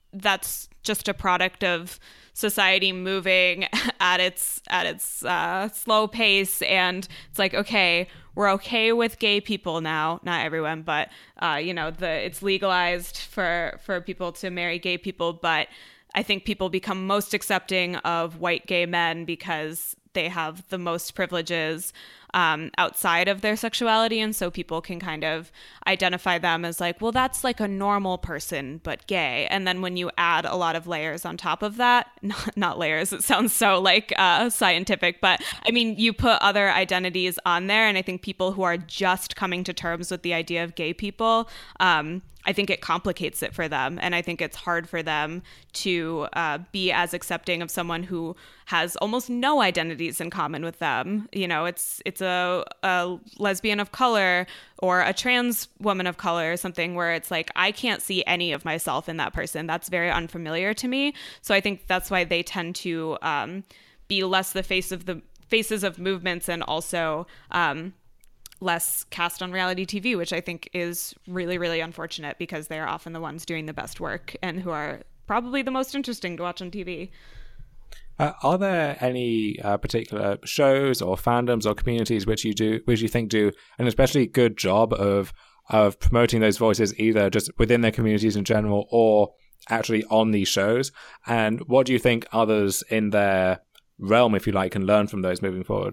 that's just a product of society moving at its slow pace, and it's like, okay, we're okay with gay people now, not everyone, but it's legalized for people to marry gay people, but I think people become most accepting of white gay men because they have the most privileges outside of their sexuality. And so people can kind of identify them as like, well, that's like a normal person, but gay. And then when you add a lot of layers on top of that, not layers, it sounds so like scientific, but I mean, you put other identities on there. And I think people who are just coming to terms with the idea of gay people, I think it complicates it for them. And I think it's hard for them to be as accepting of someone who has almost no identities in common with them. You know, it's a lesbian of color or a trans woman of color or something where it's like, I can't see any of myself in that person. That's very unfamiliar to me. So I think that's why they tend to be less the faces of movements, and also less cast on reality TV, which I think is really, really unfortunate because they're often the ones doing the best work and who are probably the most interesting to watch on TV. Are there any particular shows or fandoms or communities which you think do an especially good job of promoting those voices, either just within their communities in general or actually on these shows? And what do you think others in their realm, if you like, can learn from those moving forward?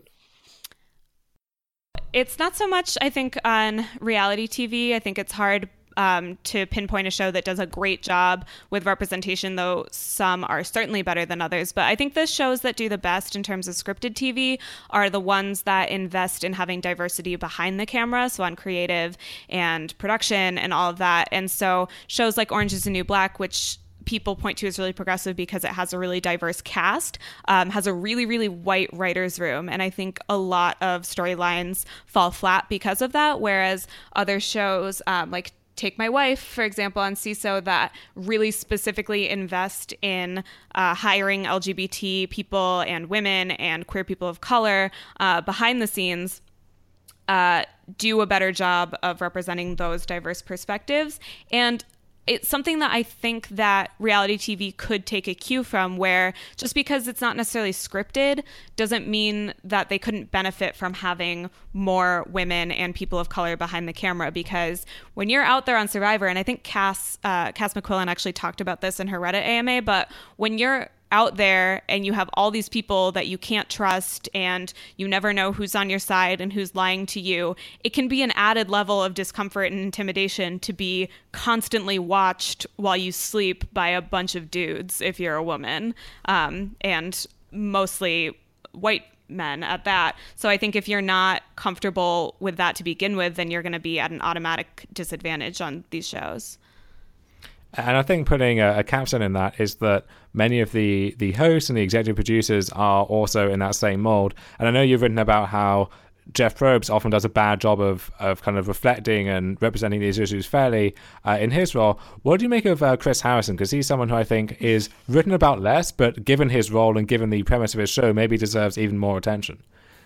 It's not so much, I think, on reality TV. I think it's hard to pinpoint a show that does a great job with representation, though some are certainly better than others. But I think the shows that do the best in terms of scripted TV are the ones that invest in having diversity behind the camera, so on creative and production and all of that. And so shows like Orange is the New Black, which people point to as really progressive because it has a really diverse cast, has a really, really white writer's room. And I think a lot of storylines fall flat because of that, whereas other shows like Take My Wife, for example, on CISO, that really specifically invest in hiring LGBT people and women and queer people of color behind the scenes, do a better job of representing those diverse perspectives. And it's something that I think that reality TV could take a cue from, where just because it's not necessarily scripted doesn't mean that they couldn't benefit from having more women and people of color behind the camera. Because when you're out there on Survivor, and I think Cass McQuillan actually talked about this in her Reddit AMA, but when you're out there and you have all these people that you can't trust and you never know who's on your side and who's lying to you, it can be an added level of discomfort and intimidation to be constantly watched while you sleep by a bunch of dudes if you're a woman, and mostly white men at that. So I think if you're not comfortable with that to begin with, then you're going to be at an automatic disadvantage on these shows. And I think putting a capstone in that is that many of the hosts and the executive producers are also in that same mold. And I know you've written about how Jeff Probst often does a bad job of kind of reflecting and representing these issues fairly in his role. What do you make of Chris Harrison? Because he's someone who I think is written about less, but given his role and given the premise of his show, maybe deserves even more attention.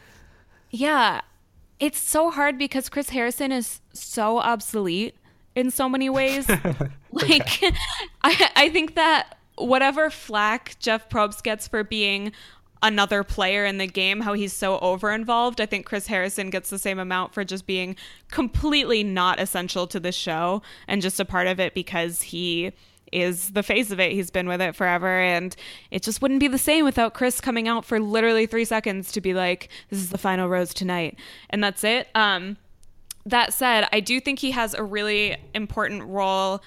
Yeah, it's so hard because Chris Harrison is so obsolete in so many ways. Like, I think that whatever flack Jeff Probst gets for being another player in the game, how he's so over-involved, I think Chris Harrison gets the same amount for just being completely not essential to the show and just a part of it because he is the face of it. He's been with it forever, and it just wouldn't be the same without Chris coming out for literally 3 seconds to be like, this is the final rose tonight, and that's it. That said, I do think he has a really important role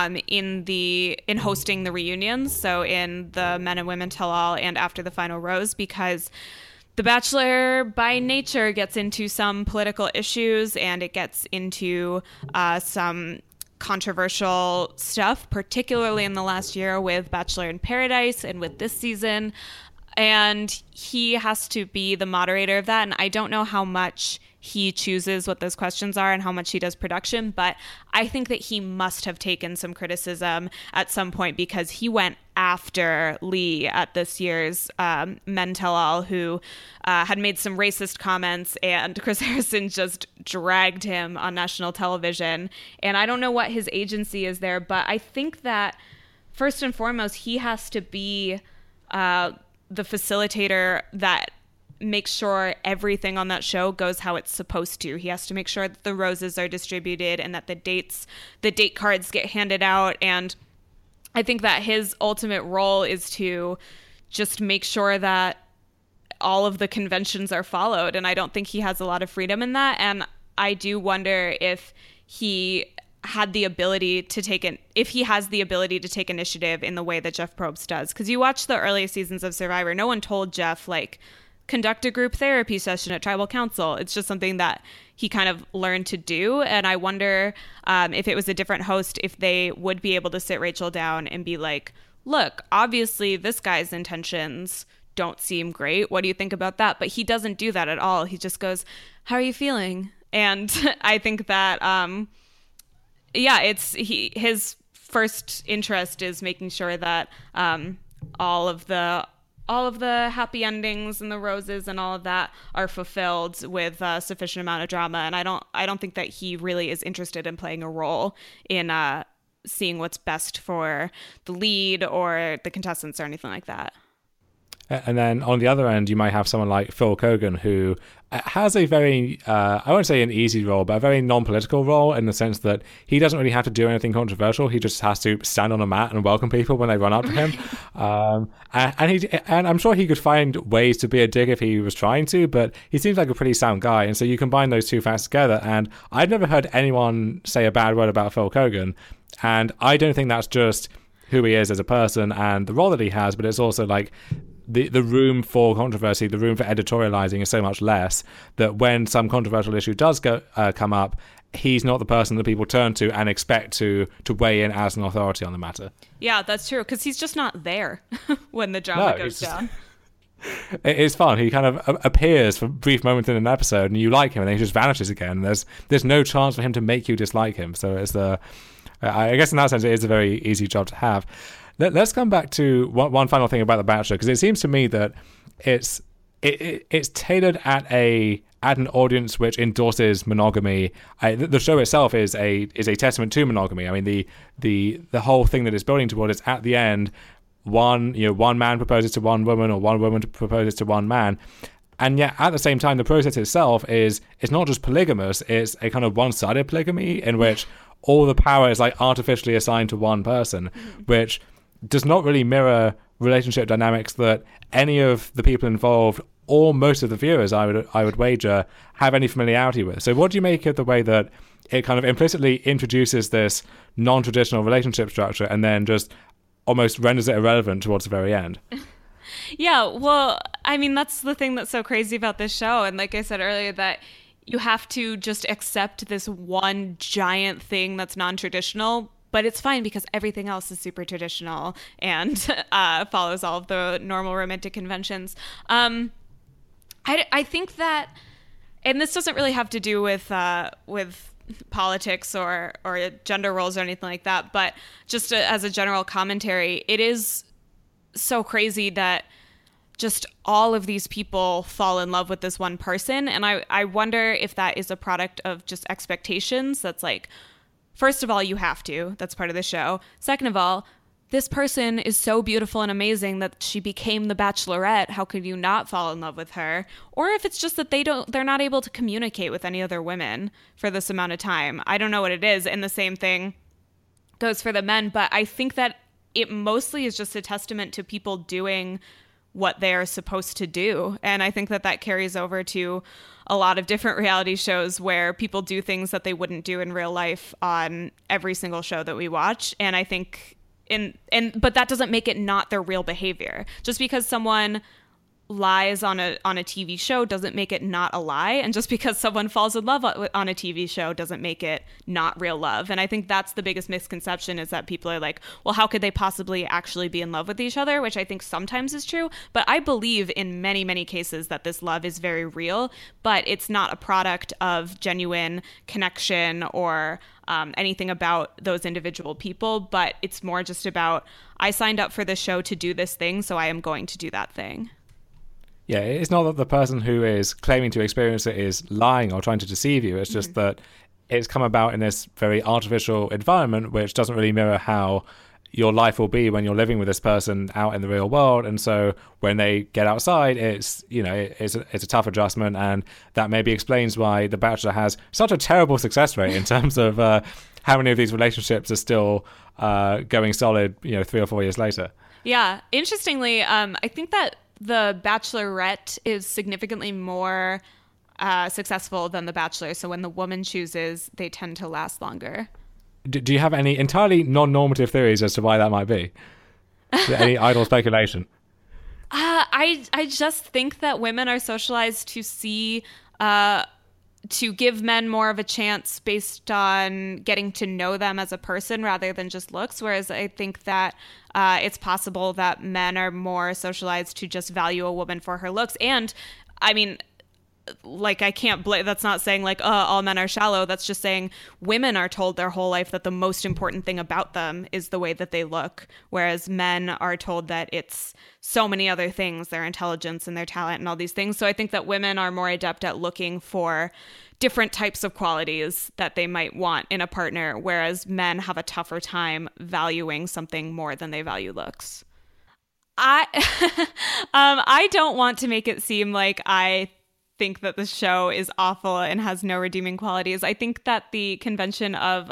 in hosting the reunions, so in the Men and Women Tell All and After the Final Rose, because The Bachelor by nature gets into some political issues and it gets into some controversial stuff, particularly in the last year with Bachelor in Paradise and with this season. And he has to be the moderator of that. And I don't know how much he chooses what those questions are and how much he does production, but I think that he must have taken some criticism at some point because he went after Lee at this year's Men Tell All, who had made some racist comments, and Chris Harrison just dragged him on national television. And I don't know what his agency is there, but I think that first and foremost, he has to be the facilitator that makes sure everything on that show goes how it's supposed to. He has to make sure that the roses are distributed and that the date cards get handed out. And I think that his ultimate role is to just make sure that all of the conventions are followed. And I don't think he has a lot of freedom in that. And I do wonder if he had the ability to if he has the ability to take initiative in the way that Jeff Probst does. Because you watch the early seasons of Survivor, no one told Jeff, like, conduct a group therapy session at tribal council. It's just something that he kind of learned to do. And I wonder if it was a different host, if they would be able to sit Rachel down and be like, look, obviously this guy's intentions don't seem great. What do you think about that? But he doesn't do that at all. He just goes, how are you feeling? And I think that, his first interest is making sure that all of the happy endings and the roses and all of that are fulfilled with a sufficient amount of drama. And I don't think that he really is interested in playing a role in seeing what's best for the lead or the contestants or anything like that. And then on the other end, you might have someone like Phil Kogan, who has a very, I won't say an easy role, but a very non-political role in the sense that he doesn't really have to do anything controversial. He just has to stand on a mat and welcome people when they run up to him. And I'm sure he could find ways to be a dick if he was trying to, but he seems like a pretty sound guy. And so you combine those two facts together, and I've never heard anyone say a bad word about Phil Kogan. And I don't think that's just who he is as a person and the role that he has, but it's also like the room for controversy, the room for editorializing is so much less that when some controversial issue does come up, he's not the person that people turn to and expect to weigh in as an authority on the matter. Yeah, that's true, because he's just not there when the drama goes down. It's fun. He kind of appears for brief moments in an episode and you like him, and then he just vanishes again. There's no chance for him to make you dislike him. So it's I guess in that sense, it is a very easy job to have. Let's come back to one final thing about The Bachelor, because it seems to me that it's tailored at an audience which endorses monogamy. The show itself is a testament to monogamy. I mean, the whole thing that it's building toward is at the end, one man proposes to one woman or one woman proposes to one man. And yet, at the same time, the process itself is not just polygamous. It's a kind of one-sided polygamy in which all the power is like artificially assigned to one person, which does not really mirror relationship dynamics that any of the people involved or most of the viewers, I would wager, have any familiarity with. So what do you make of the way that it kind of implicitly introduces this non-traditional relationship structure and then just almost renders it irrelevant towards the very end? Yeah, well, I mean, that's the thing that's so crazy about this show. And like I said earlier, that you have to just accept this one giant thing that's non-traditional, but it's fine because everything else is super traditional and follows all of the normal romantic conventions. I think that, and this doesn't really have to do with politics or gender roles or anything like that, but just as a general commentary, it is so crazy that just all of these people fall in love with this one person. And I wonder if that is a product of just expectations. That's like, first of all, you have to. That's part of the show. Second of all, this person is so beautiful and amazing that she became the Bachelorette. How could you not fall in love with her? Or if it's just that they're not able to communicate with any other women for this amount of time. I don't know what it is. And the same thing goes for the men. But I think that it mostly is just a testament to people doing what they're supposed to do. And I think that carries over to a lot of different reality shows where people do things that they wouldn't do in real life on every single show that we watch. And I think but that doesn't make it not their real behavior. Just because someone lies on a TV show doesn't make it not a lie, and just because someone falls in love on a TV show doesn't make it not real love. And I think that's the biggest misconception, is that people are like, well, how could they possibly actually be in love with each other, which I think sometimes is true, but I believe in many cases that this love is very real, but it's not a product of genuine connection or anything about those individual people, but it's more just about, I signed up for this show to do this thing, so I am going to do that thing. Yeah, it's not that the person who is claiming to experience it is lying or trying to deceive you. It's just that it's come about in this very artificial environment, which doesn't really mirror how your life will be when you're living with this person out in the real world. And so when they get outside, it's, you know, it's a tough adjustment. And that maybe explains why The Bachelor has such a terrible success rate in terms of how many of these relationships are still going solid, you know, 3 or 4 years later. Yeah. Interestingly, I think that The Bachelorette is significantly more successful than The Bachelor. So when the woman chooses, they tend to last longer. Do you have any entirely non-normative theories as to why that might be? Any idle speculation? I just think that women are socialized to see, to give men more of a chance based on getting to know them as a person rather than just looks. Whereas I think that it's possible that men are more socialized to just value a woman for her looks. And I mean, like, I can't blame, that's not saying like, all men are shallow. That's just saying women are told their whole life that the most important thing about them is the way that they look. Whereas men are told that it's so many other things, their intelligence and their talent and all these things. So I think that women are more adept at looking for different types of qualities that they might want in a partner, whereas men have a tougher time valuing something more than they value looks. I don't want to make it seem like I think that the show is awful and has no redeeming qualities. I think that the invention of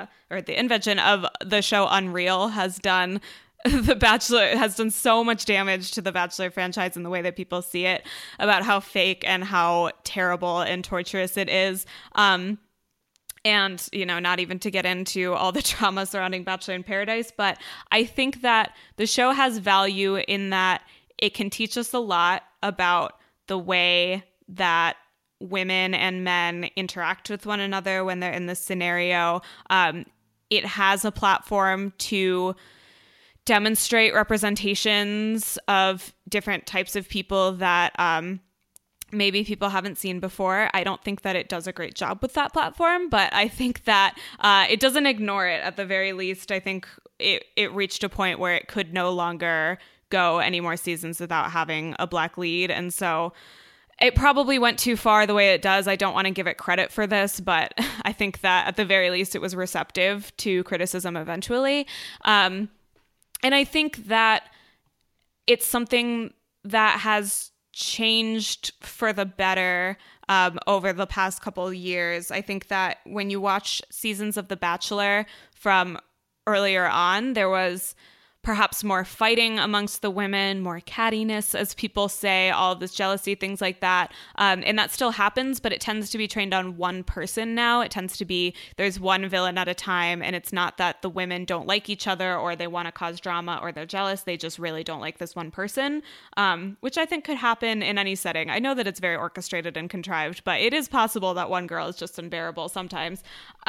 the show Unreal has done The Bachelor has done so much damage to the Bachelor franchise in the way that people see it, about how fake and how terrible and torturous it is. And, you know, not even to get into all the drama surrounding Bachelor in Paradise, but I think that the show has value in that it can teach us a lot about the way that women and men interact with one another when they're in this scenario. It has a platform to demonstrate representations of different types of people that maybe people haven't seen before. I don't think that it does a great job with that platform, but I think that it doesn't ignore it at the very least. I think it reached a point where it could no longer go any more seasons without having a black lead. And so it probably went too far the way it does. I don't want to give it credit for this, but I think that at the very least it was receptive to criticism eventually. And I think that it's something that has changed for the better over the past couple of years. I think that when you watch seasons of The Bachelor from earlier on, there was perhaps more fighting amongst the women, more cattiness, as people say, all of this jealousy, things like that. And that still happens, but it tends to be trained on one person now. It tends to be there's one villain at a time, and it's not that the women don't like each other or they want to cause drama or they're jealous. They just really don't like this one person, which I think could happen in any setting. I know that it's very orchestrated and contrived, but it is possible that one girl is just unbearable sometimes.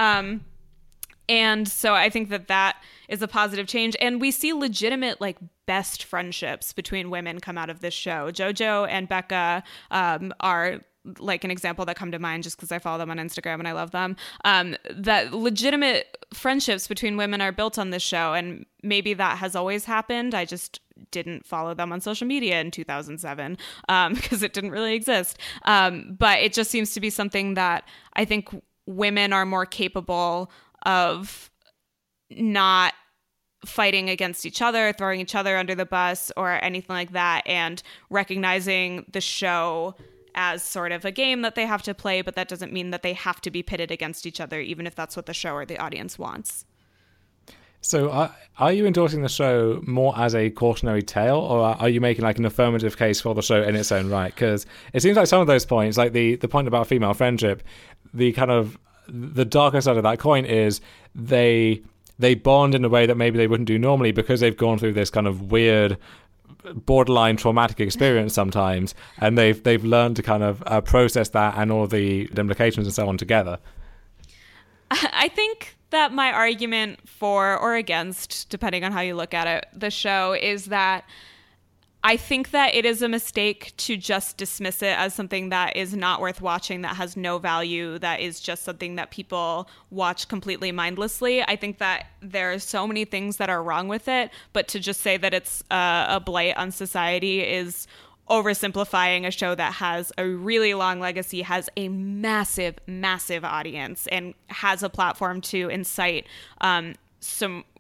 And so I think that that is a positive change. And we see legitimate, like, best friendships between women come out of this show. JoJo and Becca are like an example that come to mind just because I follow them on Instagram and I love them. That legitimate friendships between women are built on this show. And maybe that has always happened. I just didn't follow them on social media in 2007 because it didn't really exist. But it just seems to be something that I think women are more capable of not fighting against each other, throwing each other under the bus or anything like that, and recognizing the show as sort of a game that they have to play, but that doesn't mean that they have to be pitted against each other, even if that's what the show or the audience wants. So are you endorsing the show more as a cautionary tale, or are you making like an affirmative case for the show in its own right? Because it seems like some of those points, like the point about female friendship, the kind of the darker side of that coin is they bond in a way that maybe they wouldn't do normally because they've gone through this kind of weird, borderline traumatic experience sometimes, and they've learned to kind of process that and all the implications and so on together. I think that my argument for or against, depending on how you look at it, the show is that I think that it is a mistake to just dismiss it as something that is not worth watching, that has no value, that is just something that people watch completely mindlessly. I think that there are so many things that are wrong with it, but to just say that it's a blight on society is oversimplifying a show that has a really long legacy, has a massive, massive audience, and has a platform to incite some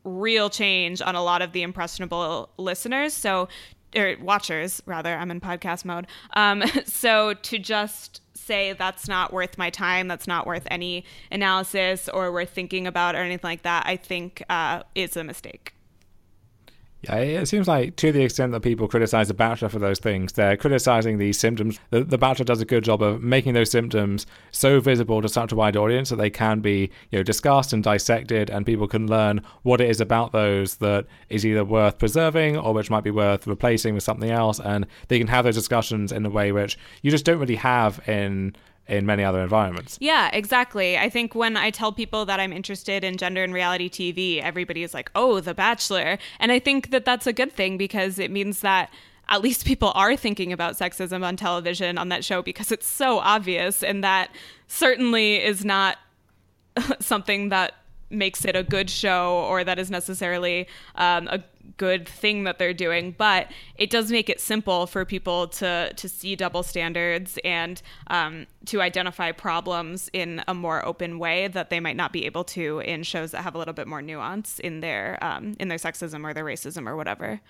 real change on a lot of the impressionable listeners. Or watchers, rather. I'm in podcast mode. So to just say that's not worth my time, that's not worth any analysis or worth thinking about or anything like that, I think is a mistake. Yeah, it seems like to the extent that people criticize The Bachelor for those things, they're criticizing the symptoms. The Bachelor does a good job of making those symptoms so visible to such a wide audience that they can be, discussed and dissected, and people can learn what it is about those that is either worth preserving or which might be worth replacing with something else. And they can have those discussions in a way which you just don't really have in many other environments. Yeah, exactly. I think when I tell people that I'm interested in gender and reality TV, everybody is like, oh, The Bachelor. And I think that that's a good thing because it means that at least people are thinking about sexism on television on that show because it's so obvious. And that certainly is not something that makes it a good show or that is necessarily a good thing that they're doing, but it does make it simple for people to see double standards and to identify problems in a more open way that they might not be able to in shows that have a little bit more nuance in their sexism or their racism or whatever.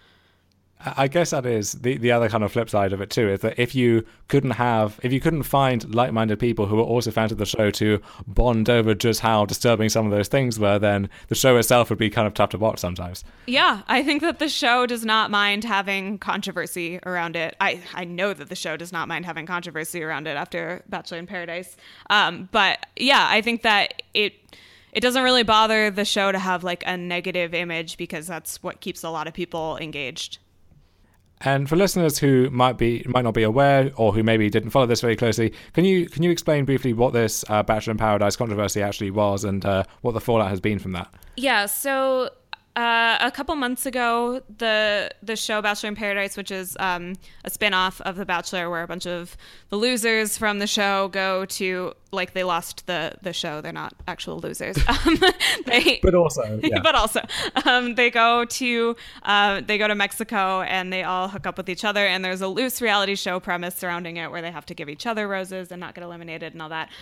I guess that is the other kind of flip side of it too, is that if you couldn't find like-minded people who were also fans of the show to bond over just how disturbing some of those things were, then the show itself would be kind of tough to watch sometimes. Yeah, I think that the show does not mind having controversy around it. I know that the show does not mind having controversy around it after Bachelor in Paradise. But yeah, I think that it doesn't really bother the show to have like a negative image because that's what keeps a lot of people engaged. And for listeners who might not be aware or who maybe didn't follow this very closely, can you explain briefly what this Bachelor in Paradise controversy actually was and what the fallout has been from that? Yeah, so a couple months ago, the show Bachelor in Paradise, which is a spin-off of The Bachelor, where a bunch of the losers from the show go to, like, they lost the show. They're not actual losers. But also, yeah. But also, they go to Mexico and they all hook up with each other. And there's a loose reality show premise surrounding it where they have to give each other roses and not get eliminated and all that.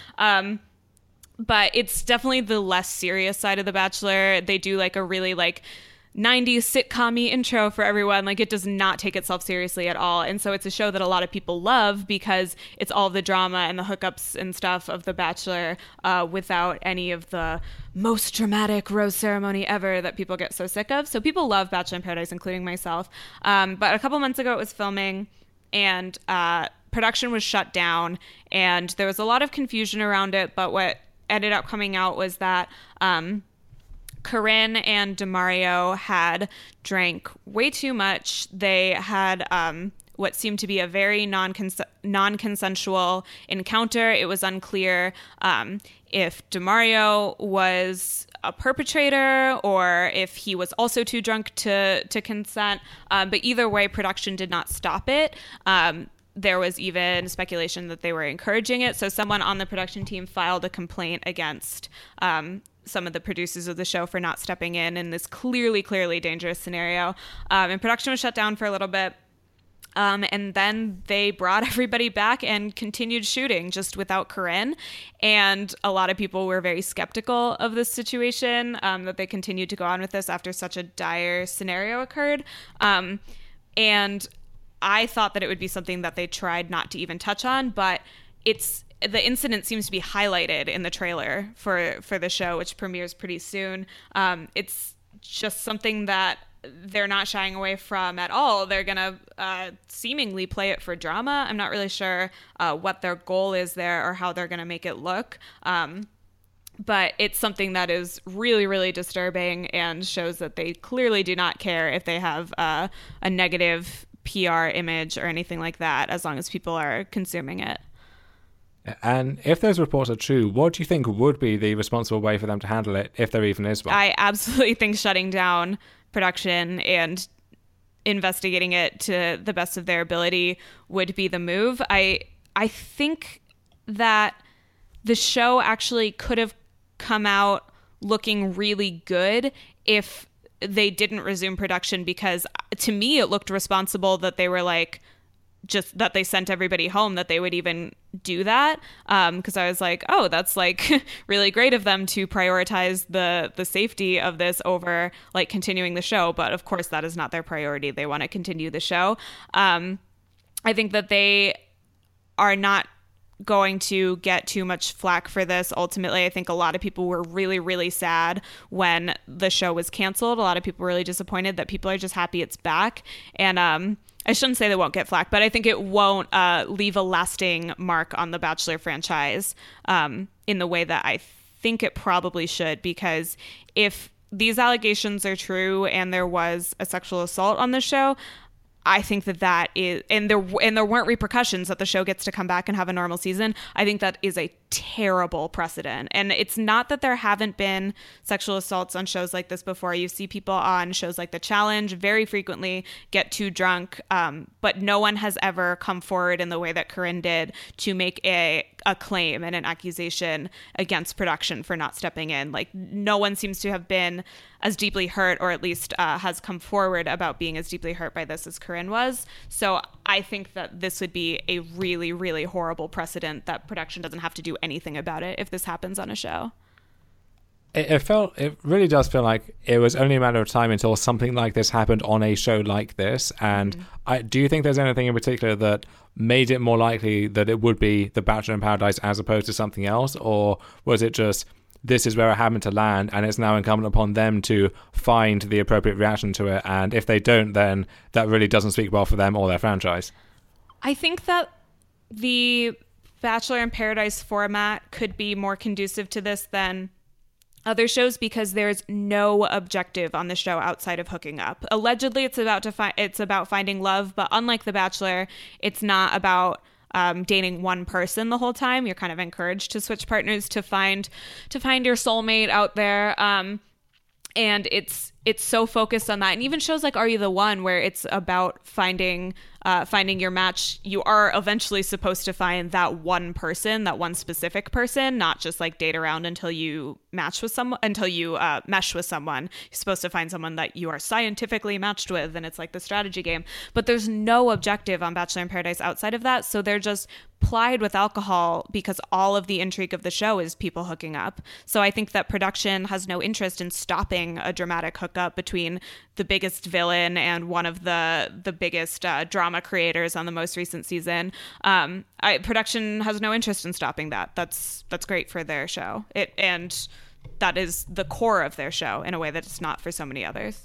But it's definitely the less serious side of The Bachelor. They do like a really like 90s sitcom-y intro for everyone. Like, it does not take itself seriously at all. And so it's a show that a lot of people love because it's all the drama and the hookups and stuff of The Bachelor without any of the most dramatic rose ceremony ever that people get so sick of. So people love Bachelor in Paradise, including myself. But a couple months ago it was filming and production was shut down and there was a lot of confusion around it. But what ended up coming out was that Corinne and DeMario had drank way too much. They had what seemed to be a very non-consensual encounter. It was unclear if DeMario was a perpetrator or if he was also too drunk to consent. But either way, production did not stop it. There was even speculation that they were encouraging it. So someone on the production team filed a complaint against some of the producers of the show for not stepping in this clearly dangerous scenario. And production was shut down for a little bit. And then they brought everybody back and continued shooting just without Corinne. And a lot of people were very skeptical of this situation, that they continued to go on with this after such a dire scenario occurred. And I thought that it would be something that they tried not to even touch on, but the incident seems to be highlighted in the trailer for the show, which premieres pretty soon. It's just something that they're not shying away from at all. They're going to seemingly play it for drama. I'm not really sure what their goal is there or how they're going to make it look. But it's something that is really, really disturbing and shows that they clearly do not care if they have a negative PR image or anything like that, as long as people are consuming it. And if those reports are true, what do you think would be the responsible way for them to handle it, if there even is one? I absolutely think shutting down production and investigating it to the best of their ability would be the move. I think that the show actually could have come out looking really good if they didn't resume production, because to me it looked responsible that they were like, just that they sent everybody home, that they would even do that. Because I was like, oh, that's like really great of them to prioritize the safety of this over like continuing the show. But of course, that is not their priority. They want to continue the show. I think that they are not going to get too much flack for this. Ultimately, I think a lot of people were really, really sad when the show was canceled. A lot of people were really disappointed. That people are just happy it's back. And I shouldn't say they won't get flack, but I think it won't leave a lasting mark on the Bachelor franchise in the way that I think it probably should, because if these allegations are true and there was a sexual assault on the show, I think that is, and there weren't repercussions, that the show gets to come back and have a normal season. I think that is a terrible precedent. And it's not that there haven't been sexual assaults on shows like this before. You see people on shows like The Challenge very frequently get too drunk, but no one has ever come forward in the way that Corinne did to make a claim and an accusation against production for not stepping in. Like, no one seems to have been as deeply hurt, or at least has come forward about being as deeply hurt by this as Corinne was. So I think that this would be a really, really horrible precedent that production doesn't have to do anything about it if this happens on a show. It really does feel like it was only a matter of time until something like this happened on a show like this. And do you think there's anything in particular that made it more likely that it would be The Bachelor in Paradise as opposed to something else? Or was it just, this is where it happened to land, and it's now incumbent upon them to find the appropriate reaction to it? And if they don't, then that really doesn't speak well for them or their franchise. I think that the Bachelor in Paradise format could be more conducive to this than other shows, because there's no objective on the show outside of hooking up. Allegedly, it's about finding love, but unlike The Bachelor, it's not about dating one person the whole time. You're kind of encouraged to switch partners to find your soulmate out there. And it's so focused on that. And even shows like Are You the One, where it's about finding your match, you are eventually supposed to find that one person, that one specific person, not just like date around until you mesh with someone. You're supposed to find someone that you are scientifically matched with, and it's like the strategy game. But there's no objective on Bachelor in Paradise outside of that, so they're just plied with alcohol because all of the intrigue of the show is people hooking up. So I think that production has no interest in stopping a dramatic hookup between the biggest villain and one of the biggest drama creators on the most recent season. Production has no interest in stopping that. That's great for their show. And that is the core of their show in a way that it's not for so many others.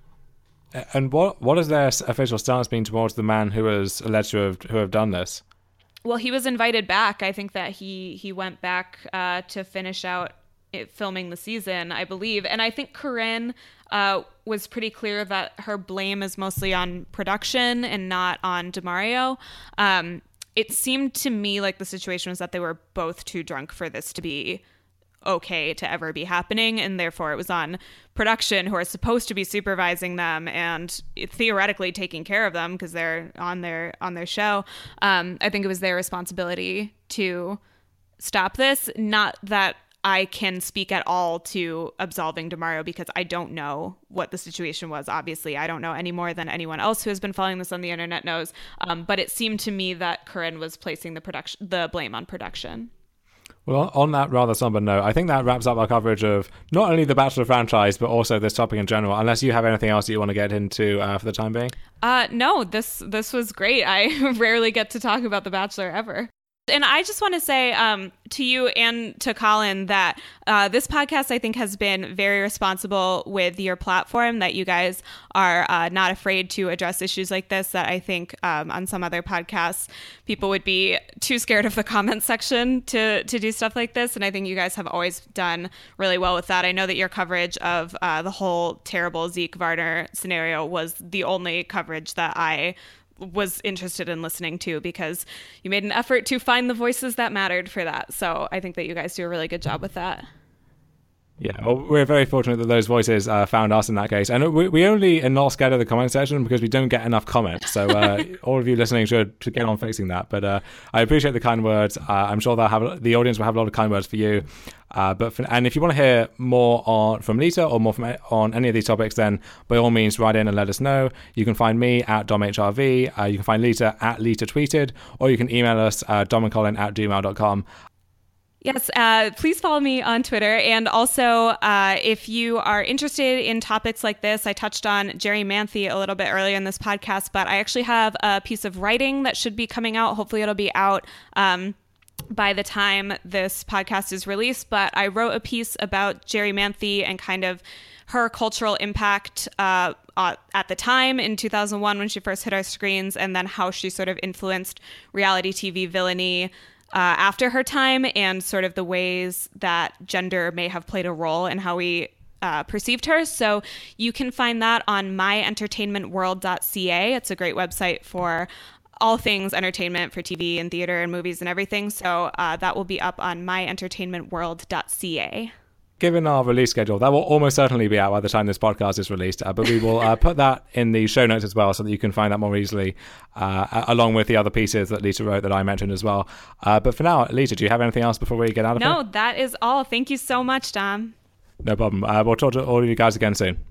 And what has their official stance been towards the man who was alleged to have done this? Well, he was invited back. I think that he went back to finish out filming the season, I believe. And I think Corinne was pretty clear that her blame is mostly on production and not on DeMario. It seemed to me like the situation was that they were both too drunk for this to be okay to ever be happening, and therefore it was on production, who are supposed to be supervising them and theoretically taking care of them because they're on their show. I think it was their responsibility to stop this. Not that I can speak at all to absolving DeMario, because I don't know what the situation was. Obviously, I don't know any more than anyone else who has been following this on the internet knows. But it seemed to me that Corinne was placing the blame on production. Well, on that rather somber note, I think that wraps up our coverage of not only the Bachelor franchise, but also this topic in general, unless you have anything else that you want to get into for the time being. No, this was great. I rarely get to talk about The Bachelor ever. And I just want to say to you and to Colin that this podcast, I think, has been very responsible with your platform, that you guys are not afraid to address issues like this, that I think on some other podcasts, people would be too scared of the comment section to do stuff like this. And I think you guys have always done really well with that. I know that your coverage of the whole terrible Zeke Varner scenario was the only coverage that I was interested in listening to, because you made an effort to find the voices that mattered for that. So I think that you guys do a really good job with that. Yeah, well, we're very fortunate that those voices found us in that case. And we only not scared of the comment section because we don't get enough comments. So all of you listening should get on fixing that. But I appreciate the kind words. I'm sure the audience will have a lot of kind words for you. And if you want to hear more from Lita or more on any of these topics, then by all means write in and let us know. You can find me at DomHRV. You can find Lita at Lita Tweeted, or you can email us domandcolin@gmail.com. Yes, please follow me on Twitter. And also, if you are interested in topics like this, I touched on Jerry Manthey a little bit earlier in this podcast, but I actually have a piece of writing that should be coming out. Hopefully it'll be out by the time this podcast is released. But I wrote a piece about Jerry Manthey and kind of her cultural impact at the time in 2001 when she first hit our screens, and then how she sort of influenced reality TV villainy after her time, and sort of the ways that gender may have played a role in how we perceived her. So you can find that on myentertainmentworld.ca. It's a great website for all things entertainment, for TV and theater and movies and everything. So that will be up on myentertainmentworld.ca. Given our release schedule, that will almost certainly be out by the time this podcast is released. But we will put that in the show notes as well, so that you can find that more easily, along with the other pieces that Lita wrote that I mentioned as well. But for now, Lita, do you have anything else before we get out of here? No, that is all. Thank you so much, Dom. No problem. We'll talk to all of you guys again soon.